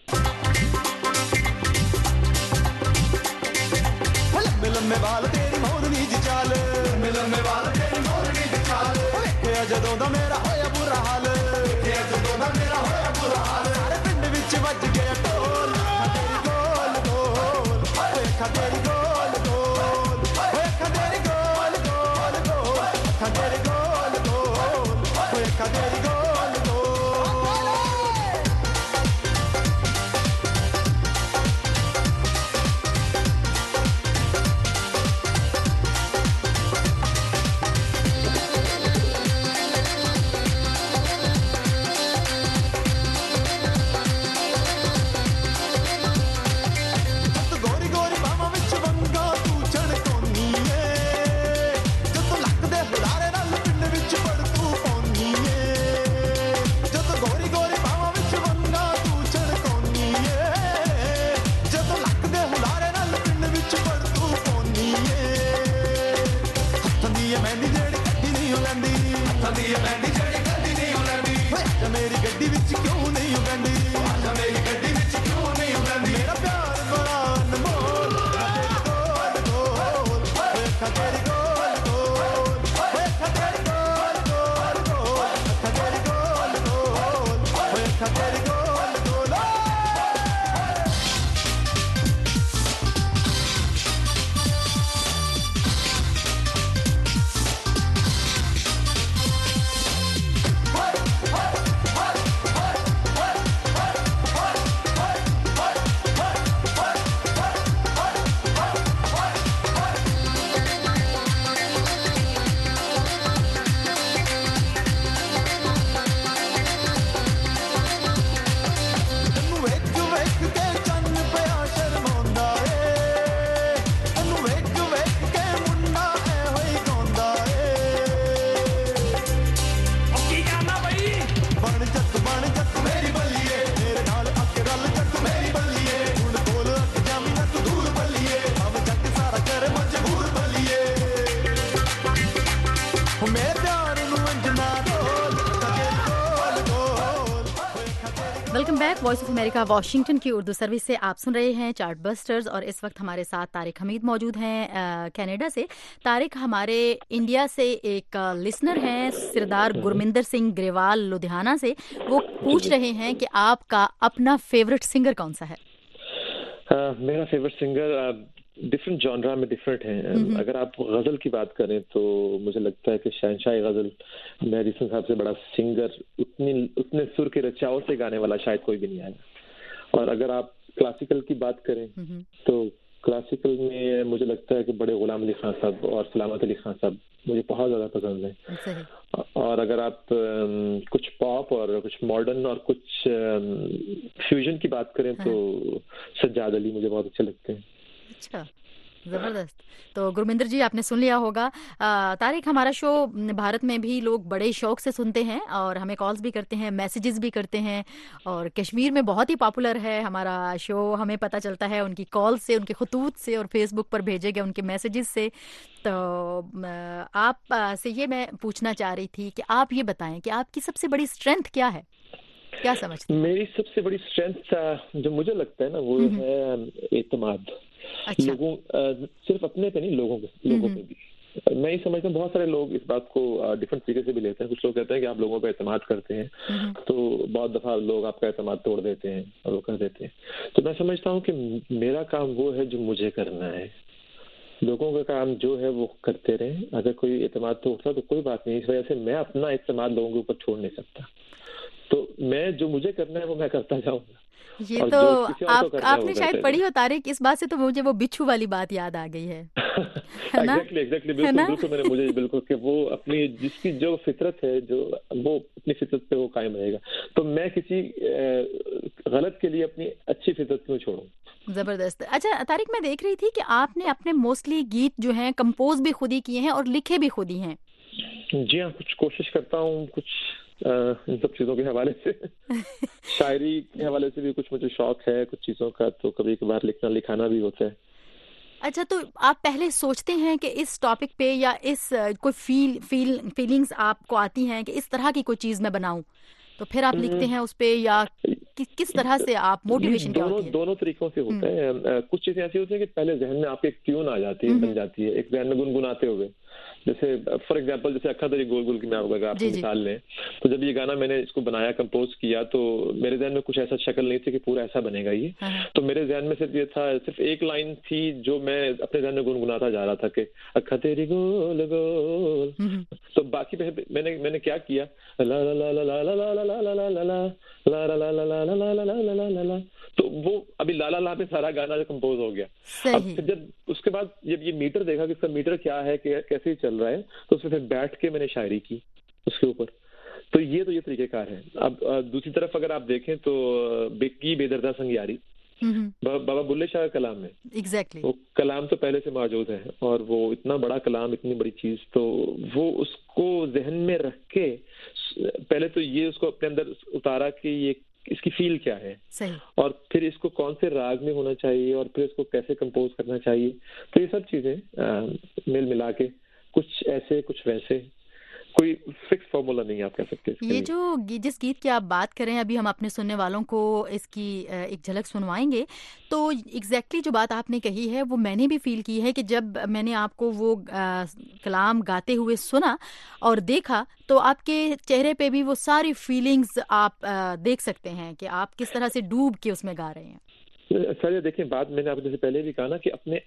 लम्बे बाल तेरी मोरनी दी चाल, लम्बे बाल तेरी मोरनी दी चाल, वेखिया जदों दा मेरा होया बुरा हाल, वेखिया जदों दा मेरा होया बुरा हाल, सारे पिंड विच वज गया ढोल, तेरी गोल गोल, वेखा तेरी गोल गोल, वेखा तेरी गोल गोल गोल, वेखा तेरी गोल गोल, वेखा तेरी गोल गोल। Welcome back. Voice of America Washington की उर्दू सर्विस से आप सुन रहे हैं चार्ट बस्टर्स और इस वक्त हमारे साथ तारिक हमीद मौजूद हैं कनाडा से। तारिक हमारे इंडिया से एक लिसनर हैं सरदार गुरमिंदर सिंह ग्रेवाल लुधियाना से। वो पूछ रहे हैं कि आपका अपना फेवरेट सिंगर कौन सा है? मेरा फेवरेट सिंगर डिफरेंट जॉनरा में डिफरेंट हैं। अगर आप गज़ल की बात करें तो मुझे लगता है कि शहंशाह गज़ल मेहदी हसन साहब से बड़ा सिंगर उतने सुर के रचाओं से गाने वाला शायद कोई भी नहीं आया। और अगर आप क्लासिकल की बात करें तो क्लासिकल में मुझे लगता है कि बड़े गुलाम अली खान साहब और सलामत अली खान साहब मुझे बहुत ज़्यादा पसंद है। और अगर आप कुछ पॉप और कुछ मॉडर्न और कुछ फ्यूजन की बात करें तो सज्जाद अली मुझे बहुत अच्छे लगते हैं। अच्छा, जबरदस्त। तो गुरमिंदर जी आपने सुन लिया होगा। तारिक, हमारा शो भारत में भी लोग बड़े शौक से सुनते हैं और हमें कॉल्स भी करते हैं, मैसेजेस भी करते हैं और कश्मीर में बहुत ही पॉपुलर है हमारा शो। हमें पता चलता है उनकी कॉल से, उनके खतूत से और फेसबुक पर भेजे गए उनके मैसेजेस से। तो आप से ये मैं पूछना चाह रही थी कि आप ये बताएं कि आपकी सबसे बड़ी स्ट्रेंथ क्या है, क्या समझते हैं? मेरी सबसे बड़ी स्ट्रेंथ जो मुझे लगता है ना वो है एतमाद। अच्छा। लोगों सिर्फ अपने पे नहीं, लोगों पे भी। मैं ये समझता हूँ बहुत सारे लोग इस बात को डिफरेंट तरीके से भी लेते हैं। कुछ लोग कहते हैं कि आप लोगों पे एतमाद करते हैं तो बहुत दफा लोग आपका एतमाद तोड़ देते हैं और वो कर देते हैं। तो मैं समझता हूँ कि मेरा काम वो है जो मुझे करना है, लोगों का काम जो है वो करते रहें। अगर कोई एतमाद तोड़ता तो कोई बात नहीं, इस वजह से मैं अपना एतमाद लोगों के ऊपर छोड़ नहीं सकता। तो मैं जो मुझे करना है वो मैं करता जाऊंगा। ये तो आपने शायद पढ़ी हो तारिक, इस बात से तो मुझे वो बिच्छू वाली बात याद आ गई है। एग्जैक्टली बिल्कुल मैंने मुझे बिल्कुल कि वो अपनी जिसकी जो फितरत है जो वो अपनी फितरत पे वो कायम रहेगा। तो मैं किसी गलत के लिए अपनी अच्छी फितरत क्यों छोड़ूं। जबरदस्त। अच्छा तारिक, मैं देख रही थी कि आपने अपने मोस्टली गीत जो हैं कंपोज भी खुद ही किए हैं और लिखे भी खुद ही हैं। जी हाँ, कुछ कोशिश करता हूँ, कुछ इन सब चीजों के हवाले से शायरी के हवाले से भी कुछ मुझे शौक है कुछ चीजों का, तो कभी कभार लिखना लिखाना भी होता है। अच्छा, तो आप पहले सोचते हैं कि इस टॉपिक पे या इस कोई फीलिंग्स आपको आती हैं कि इस तरह की कोई चीज मैं बनाऊं, तो फिर आप लिखते हैं उस पे, या किस तरह से आप मोटिवेशन क्या होती है? दोनों तरीकों से होता है। कुछ चीजें ऐसी होती है कि पहले जहन में आपके एक ट्यून आ जाती है, बन जाती है एक जहन में गुनगुनाते हुए। जैसे फॉर एग्जांपल जैसे अक्खा तेरी गोल गोल की मैं अगर आप मिसाल लें, तो जब ये गाना मैंने इसको बनाया कंपोज किया तो मेरे जहन में कुछ ऐसा शक्ल नहीं थी कि पूरा ऐसा बनेगा ये। तो मेरे जहन में सिर्फ ये था, सिर्फ एक लाइन थी जो मैं अपने जहन में गुनगुनाता जा रहा था कि अक्खा तेरी गोल गोल। तो बाकी मैंने क्या किया, ला ला ला ला ला ला ला ला ला ला ला ला ला ला ला ला ला ला, तो वो अभी लाला ला पे सारा गाना कंपोज हो गया। अब फिर जब उसके बाद जब ये मीटर देखा कि इसका मीटर क्या है, कैसे चल रहा है, तो उसमें फिर बैठ के मैंने शायरी की उसके ऊपर। तो ये तरीकेकार है। अब दूसरी तरफ अगर आप देखें तो बेकी बेदर्दा संग यारी बाबा बुल्ले शाह का कलाम है। एग्जैक्टली वो कलाम तो पहले से मौजूद है और वो इतना बड़ा कलाम, इतनी बड़ी चीज, तो वो उसको जहन में रख के पहले तो ये उसको अपने अंदर उतारा कि ये इसकी फील क्या है सही, और फिर इसको कौन से राग में होना चाहिए और फिर इसको कैसे कंपोज करना चाहिए। तो ये सब चीजें मिल मिला के कुछ ऐसे कुछ वैसे, कोई फिक्स फॉर्मूला नहीं आप कह सकते। ये जो जिस गीत की आप बात करें अभी हम अपने सुनने वालों को इसकी एक झलक सुनवाएंगे। तो एग्जैक्टली जो बात आपने कही है वो मैंने भी फील की है कि जब मैंने आपको वो कलाम गाते हुए सुना और देखा तो आपके चेहरे पे भी वो सारी फीलिंग्स आप देख सकते हैं कि आप किस तरह से डूब के उसमें गा रहे हैं। सर देखिए, बात मैंने आपको जैसे पहले भी कहा ना कि अपने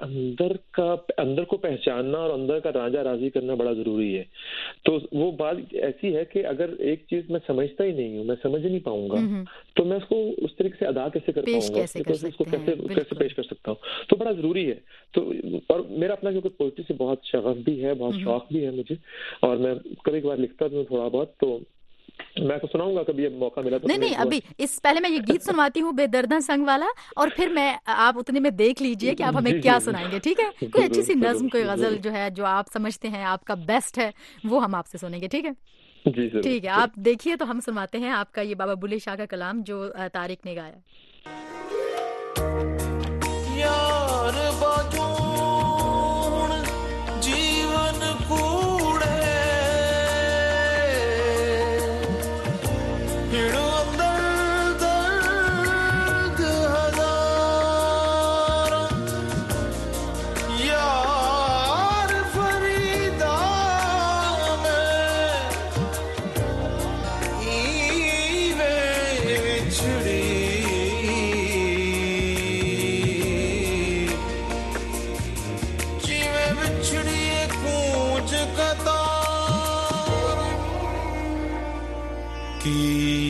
अंदर को पहचानना और अंदर का राजा राजी करना बड़ा जरूरी है। तो वो बात ऐसी है कि अगर एक चीज मैं समझता ही नहीं हूँ, मैं समझ नहीं पाऊंगा, तो मैं उसको उस तरीके से अदा कैसे कर पाऊंगा, उसको कैसे पेश कर सकता हूँ, तो बड़ा जरूरी है। तो और मेरा अपना क्योंकि पोइट्री से बहुत शगफ भी है, बहुत शौक भी है मुझे, और मैं कभी कभार लिखता भी हूँ थोड़ा बहुत, तो मैं तो सुनाऊंगा कभी अब मौका मिला तो। नहीं अभी इस पहले मैं ये गीत सुनवाती हूँ बेदर्दा संग वाला, और फिर मैं आप उतने में देख लीजिए कि आप हमें क्या सुनाएंगे, ठीक है? कोई अच्छी सी नज्म, कोई गजल जो है जो आप समझते हैं आपका बेस्ट है वो हम आपसे सुनेंगे, ठीक है? जी सर, ठीक है, आप देखिए तो हम सुनवाते हैं आपका ये बाबा बुल्ले शाह का कलाम जो तारिक ने गाया। जीवन छिड़िए कूंज कतार की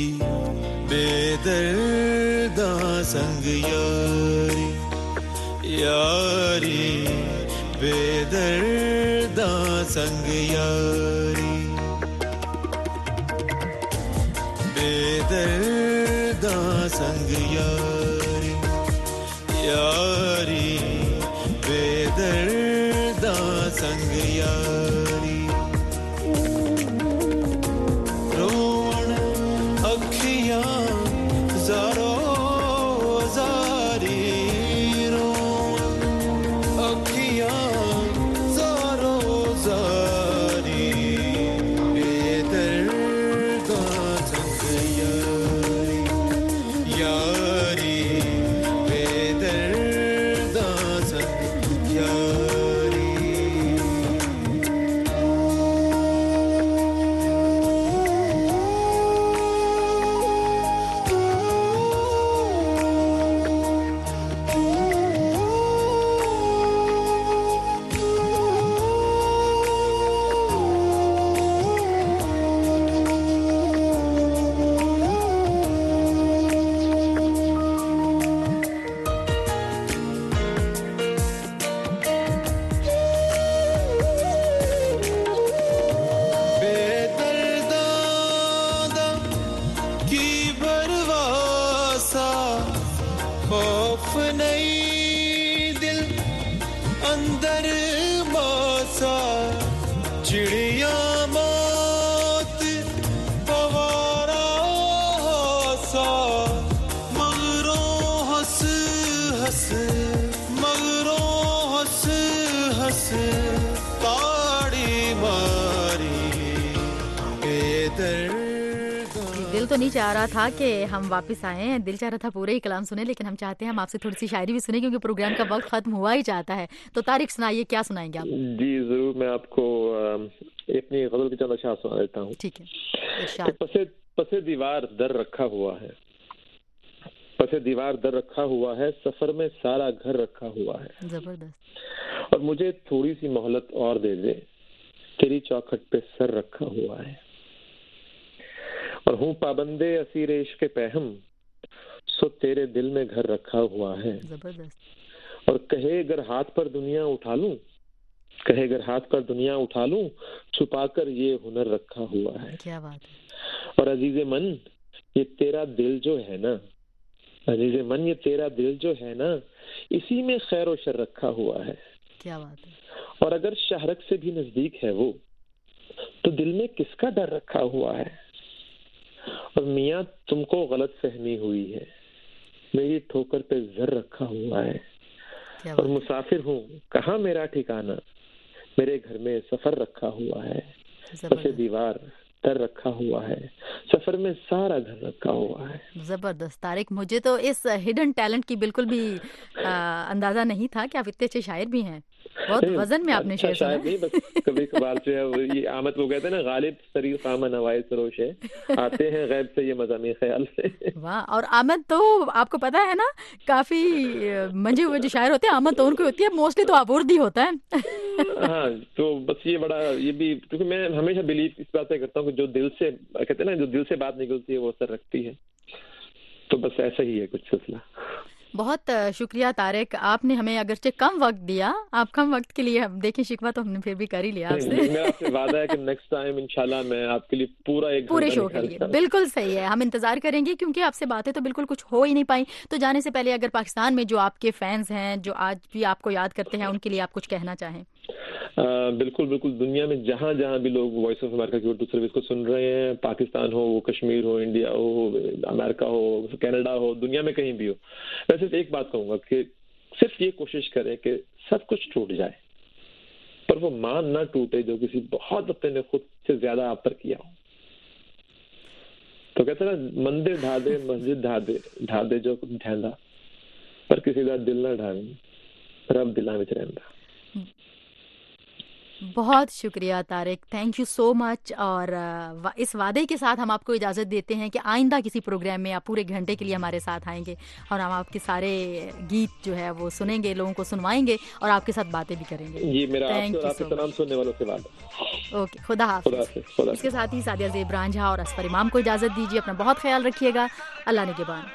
बेदर्दा संग यारी यारी बेदर्दा संग यारी बेदर्दा संग यारी यारी बेदर्दा संग यारी रोण अखियां ज़ारो ज़ारी रोण अखियां ज़ारो ज़ारी बेदर्दा संग यारी यारी बेदर्दा संग यारी बेदर्दा की भरवासा खौफ नहीं दिल अंदर बासा चिड़िया मौत पवारा सा मगरों हंस हंस मगरों हंस हंस ताड़ी मारी दिल तो नहीं चाह रहा था कि हम वापस आए, दिल चाह रहा था पूरे ही कलाम सुने, लेकिन हम चाहते हैं हम आपसे थोड़ी सी शायरी भी सुने क्योंकि प्रोग्राम का वक्त खत्म हुआ ही चाहता है। तो तारिक सुनाइए, क्या सुनाएंगे आप? जी जरूर, मैं आपको अपनी गजल की चंद अशार सुना देता हूँ। ठीक है। पसे दीवार दर रखा हुआ है, पसे दीवार दर रखा हुआ है, सफर में सारा घर रखा हुआ है। जबरदस्त। और मुझे थोड़ी सी मोहलत और दे दे, तेरी चौखट पे सर रखा हुआ है। और हूँ पाबंदे असीर इश्क पहम, सो तेरे दिल में घर रखा हुआ है। जबरदस्त। और कहे अगर हाथ पर दुनिया उठा लूं, कहे अगर हाथ पर दुनिया उठा लूं, छुपाकर ये हुनर रखा हुआ है। क्या बात है। और अजीजे मन, ये तेरा दिल जो है ना, अजीजे मन, ये तेरा दिल जो है ना, इसी में खैर व शर रखा हुआ है। क्या बात है। और अगर शाहरग से भी नजदीक है वो, तो दिल में किसका डर रखा हुआ है। और मियाँ तुमको गलत फहमी हुई है, मेरी ठोकर पे जर रखा हुआ है। और मुसाफिर हूँ, कहाँ मेरा ठिकाना, मेरे घर में सफर रखा हुआ है। पसे दीवार दर रखा हुआ है, सफर में सारा घर रखा हुआ है। जबरदस्त तारिक, मुझे तो इस हिडन टैलेंट की बिल्कुल भी अंदाजा नहीं था कि आप इतने अच्छे शायर भी हैं। बहुत वजन में आपने शेर सुना। नहीं, बस कभी कभार जो है ये आमद, वो कहते हैं ना, गालिब सरीर खामा नवाए सरोश है, आते हैं गैब से ये मज़ामी ख्याल से। वाह। और आमद तो आपको पता है ना, काफी मंजे हुए जो शायर होते हैं, आमद तो उनको होती है, मोस्टली तो आबूर्दी होता है। हाँ, तो बस ये बड़ा, ये भी क्योंकि मैं हमेशा बिलीव इस बात से करता हूँ कि जो दिल से, कहते हैं ना, जो दिल से बात निकलती है वो असर रखती है। तो बस ऐसा ही है कुछ सिलसिला। बहुत शुक्रिया तारिक, आपने हमें अगरचे कम वक्त दिया, आप कम वक्त के लिए, हम देखें शिकवा तो हमने फिर भी कर ही लिया आपसे। मेरा आपसे वादा है कि नेक्स्ट टाइम इंशाल्लाह मैं आपके लिए पूरे शो के लिए। बिल्कुल सही है, हम इंतजार करेंगे क्योंकि आपसे बातें तो बिल्कुल कुछ हो ही नहीं पाई। तो जाने से पहले अगर पाकिस्तान में जो आपके फैंस हैं, जो आज भी आपको याद करते हैं, उनके लिए आप कुछ कहना चाहें। बिल्कुल बिल्कुल, दुनिया में जहाँ जहाँ भी लोग वॉइस ऑफ अमेरिका की उर्दू सर्विस को सुन रहे हैं, पाकिस्तान हो, कश्मीर हो, इंडिया हो, अमेरिका हो, कनाडा हो, दुनिया में कहीं भी हो, मैं सिर्फ एक बात कहूंगा कि सिर्फ ये कोशिश करें कि सब कुछ टूट जाए पर वो मान ना टूटे जो किसी बहुत अपने ने खुद से ज्यादा आप पर किया हो। तो कहते हैं ना, मंदिर ढा दे, मस्जिद ढा दे जो ढेंदा, पर किसी का दिल ना ढावे, रब दिलां विच रहिंदा। बहुत शुक्रिया Tariq, thank you so much. और इस वादे के साथ हम आपको इजाज़त देते हैं कि आइंदा किसी प्रोग्राम में आप पूरे घंटे के लिए हमारे साथ आएंगे और हम आपके सारे गीत जो है वो सुनेंगे, लोगों को सुनवाएंगे और आपके साथ बातें भी करेंगे। ये मेरा आपके तमाम सुनने वालों से बात। ओके, खुदा हाफिज़। इसके साथ ही सादिया ज़ेबरान झा और असफर इमाम को इजाज़त दीजिए। अपना बहुत ख्याल रखिएगा। अल्लाह ने के बाद।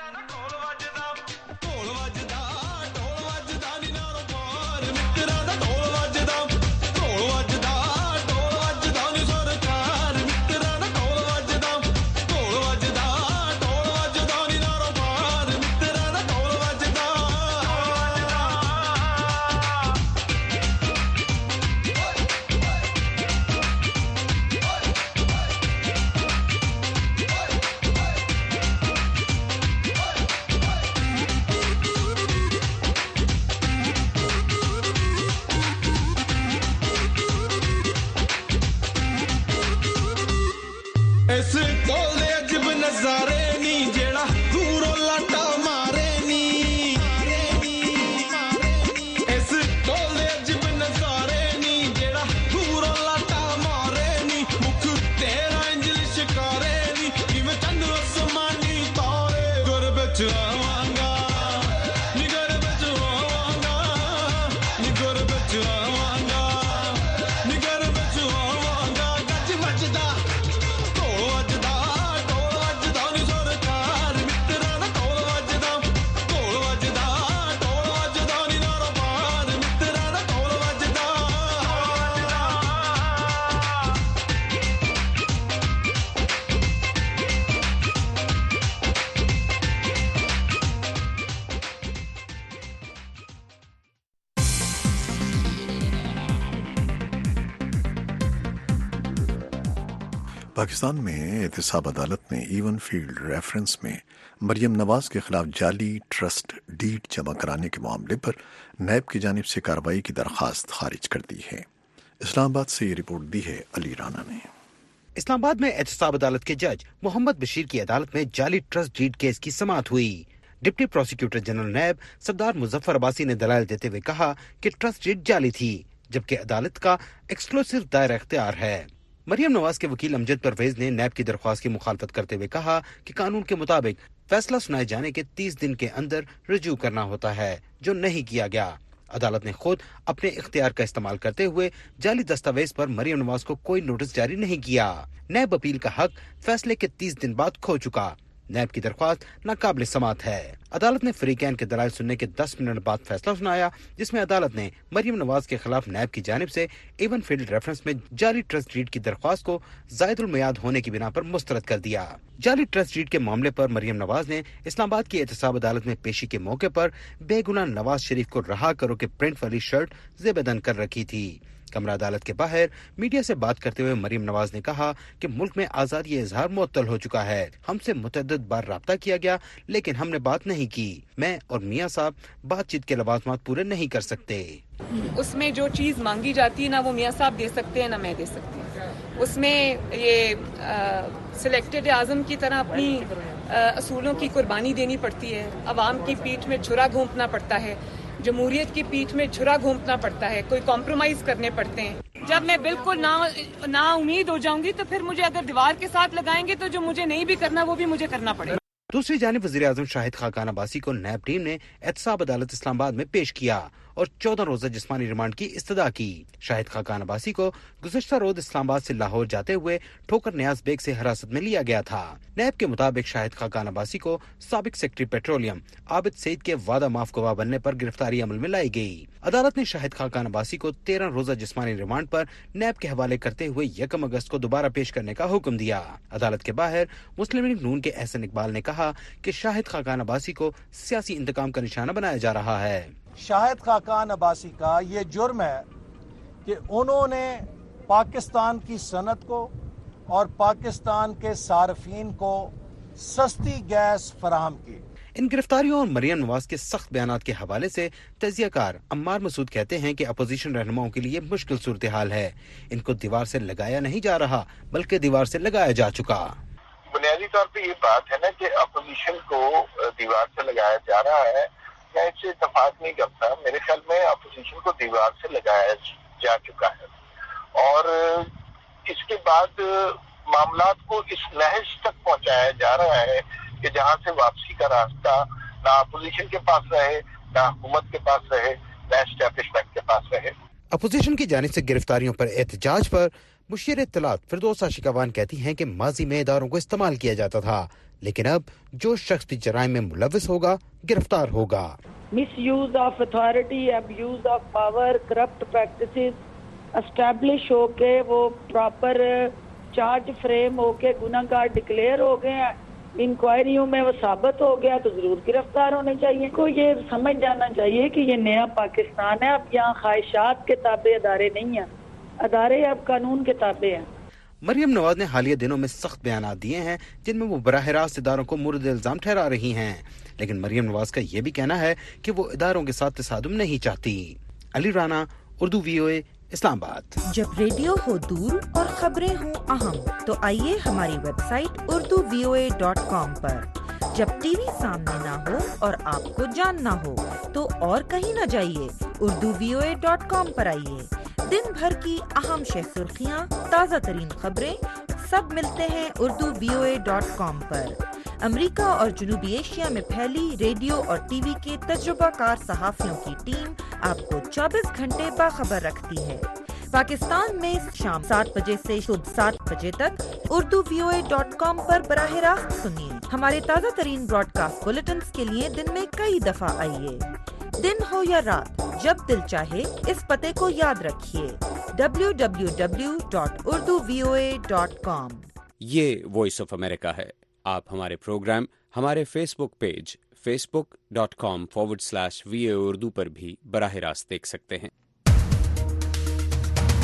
पाकिस्तान में एहतसाब अदालत ने इवन फील्ड रेफरेंस में मरियम नवाज के खिलाफ जाली ट्रस्ट डीड जमा कराने के मामले पर नैब की जानिब से कार्रवाई की दरखास्त खारिज कर दी है। इस्लामाबाद से ये रिपोर्ट दी है अली राना ने। इस्लामाबाद में एहतसाब अदालत के जज मोहम्मद बशीर की अदालत में जाली ट्रस्ट डीड केस की समाअत हुई। Deputy prosecutor general NAB Sardar Muzaffar Abbasi ने दलाइल देते हुए कहा कि ट्रस्ट डीड जाली थी, जबकि अदालत का एक्सक्लूसिव दायरा इख्तियार है। मरियम नवाज के वकील अमजद परवेज ने नैब की दरख्वास्त की मुखालफत करते हुए कहा कि कानून के मुताबिक फैसला सुनाए जाने के 30 दिन के अंदर रजू करना होता है, जो नहीं किया गया। अदालत ने खुद अपने इख्तियार का इस्तेमाल करते हुए जाली दस्तावेज पर मरियम नवाज को कोई नोटिस जारी नहीं किया। नैब अपील का हक फैसले के 30 दिन बाद खो चुका। नैब की दरख्वास्त नाकाबिल समाअत है। अदालत ने फरीकैन के दलाइल सुनने के 10 मिनट बाद फैसला सुनाया, जिसमें अदालत ने मरियम नवाज के खिलाफ नैब की जानिब से इवन फील्ड रेफरेंस में जाली ट्रस्ट डीड की दरख्वास्त को जायदुल मियाद होने की बिना पर मुस्तरद कर दिया। जाली ट्रस्ट डीड के मामले पर मरियम नवाज ने इस्लामाबाद की एहतसाब अदालत में पेशी के मौके पर बेगुनाह नवाज शरीफ को रहा करो के प्रिंट वाली शर्ट जेबेदन कर रखी थी। कमरा अदालत के बाहर मीडिया से बात करते हुए मरियम नवाज ने कहा कि मुल्क में आजादी इजहार मुअत्तल हो चुका है। हमसे मुतअद्दिद बार राब्ता किया गया, लेकिन हमने बात नहीं की। मैं और मियाँ साहब बातचीत के लवाजमात पूरे नहीं कर सकते। उसमें जो चीज मांगी जाती है ना वो मियाँ साहब दे सकते हैं ना मैं दे सकती हूँ। उसमें ये सिलेक्टेड आजम की तरह अपनी असूलों की कुर्बानी देनी पड़ती है। अवाम की पीठ में छुरा घोंपना पड़ता है, जमहूरियत की पीठ में छुरा घोंपना पड़ता है, कोई कॉम्प्रोमाइज करने पड़ते हैं। जब मैं बिल्कुल ना उम्मीद हो जाऊंगी तो फिर मुझे अगर दीवार के साथ लगाएंगे तो जो मुझे नहीं भी करना वो भी मुझे करना पड़ेगा। दूसरी जानिब वज़ीर आज़म शाहिद खाकान अब्बासी को नैब टीम ने एहतसाब अदालत इस्लामाबाद में पेश किया और 14 रोजा जिस्मानी रिमांड की इस्तदा की। शाहिद खाकान अब्बासी को गुज़श्ता रोज इस्लामाबाद से लाहौर जाते हुए ठोकर नियाज बेग से हिरासत में लिया गया था। नैब के मुताबिक शाहिद खाकान अब्बासी को साबिक सेक्रेटरी पेट्रोलियम आबिद सईद के वादा माफ गवाह बनने पर गिरफ्तारी अमल में लाई गई। अदालत ने शाहिद खाकान अब्बासी को 13 रोजा जिस्मानी रिमांड पर नैब के हवाले करते हुए 1 अगस्त को दोबारा पेश करने का हुक्म दिया। अदालत के बाहर मुस्लिम लीग नून के एहसन इकबाल ने कहा कि शाहिद खाकान अब्बासी को सियासी इंतकाम का निशाना बनाया जा रहा है। शाहिद खाकान अब्बासी का ये जुर्म है कि उन्होंने पाकिस्तान की सनत को और पाकिस्तान के सार्फिन को सस्ती गैस फराहम की। इन गिरफ्तारियों और मरियम नवाज के सख्त बयानात के हवाले से तजियाकार अम्मार मसूद कहते हैं कि अपोजिशन रहनुमाओं के लिए मुश्किल सूरत हाल है। इनको दीवार से लगाया नहीं जा रहा बल्कि दीवार से लगाया जा चुका। बुनियादी तौर पे ये बात है ना कि अपोजिशन को दीवार से लगाया जा रहा है, मैं इससे इत्तेफाक नहीं करता। मेरे ख्याल में अपोजिशन को दीवार से लगाया जा चुका है। और इसके बाद मामलात को इस नहज तक पहुंचाया जा रहा है कि जहां से वापसी का रास्ता ना अपोजिशन के पास रहे, ना हुकूमत के पास रहे, ना एस्टैब्लिशमेंट के पास रहे। अपोजिशन की जानिब से गिरफ्तारियों पर एहतजाज पर मुशीर इत्तलात फिरदौसा शिकावान कहती हैं कि माजी में इदारों को इस्तेमाल किया जाता था, लेकिन अब जो शख्स भी जराइम में मुलविस होगा गिरफ्तार होगा। Misuse of authority, abuse of power, corrupt practices establish होके वो प्रॉपर चार्ज फ्रेम होके गुनाहगार डिक्लेयर हो गए हैं, इंक्वायरियों में वो साबित हो गया तो जरूर गिरफ्तार होने चाहिए। को ये समझ जाना चाहिए कि ये नया पाकिस्तान है, अब यहाँ ख्वाहिशात के ताबे अदारे नहीं हैं, अदारे अब कानून के ताबे हैं। मरियम नवाज ने हालिया दिनों में सख्त बयान दिए हैं जिनमें वो बराह रास्त इदारों को मुर्द इल्जाम ठहरा रही हैं, लेकिन मरियम नवाज का ये भी कहना है कि वो इदारों के साथ तसादुम नहीं चाहती। अली राना, उर्दू VOA, इस्लामाबाद। जब रेडियो हो दूर और खबरें हो अहम, तो आइए हमारी वेबसाइट urduvoa.com पर। जब टीवी सामने ना हो और आपको जानना हो तो और कहीं न जाइए, urduvoa.com पर आइए। दिन भर की अहम सुर्खियाँ, ताज़ा तरीन खबरें सब मिलते हैं urduvoa.com पर। अमेरिका और जनूबी एशिया में फैली रेडियो और टीवी के तजुर्बाकार सहाफियों की टीम आपको 24 घंटे बाखबर रखती है। पाकिस्तान में शाम 7 बजे से सुबह 7 बजे तक urduvoa.com पर बराह रास्त सुनिए। हमारे ताज़ा तरीन ब्रॉडकास्ट बुलेटिन्स के लिए दिन में कई दफा आइए। दिन हो या रात, जब दिल चाहे इस पते को याद रखिए, www.urduvoa.com। ये वॉइस ऑफ अमेरिका है। आप हमारे प्रोग्राम हमारे फेसबुक पेज facebook.com/VOA उर्दू पर भी बराह रास्त देख सकते हैं।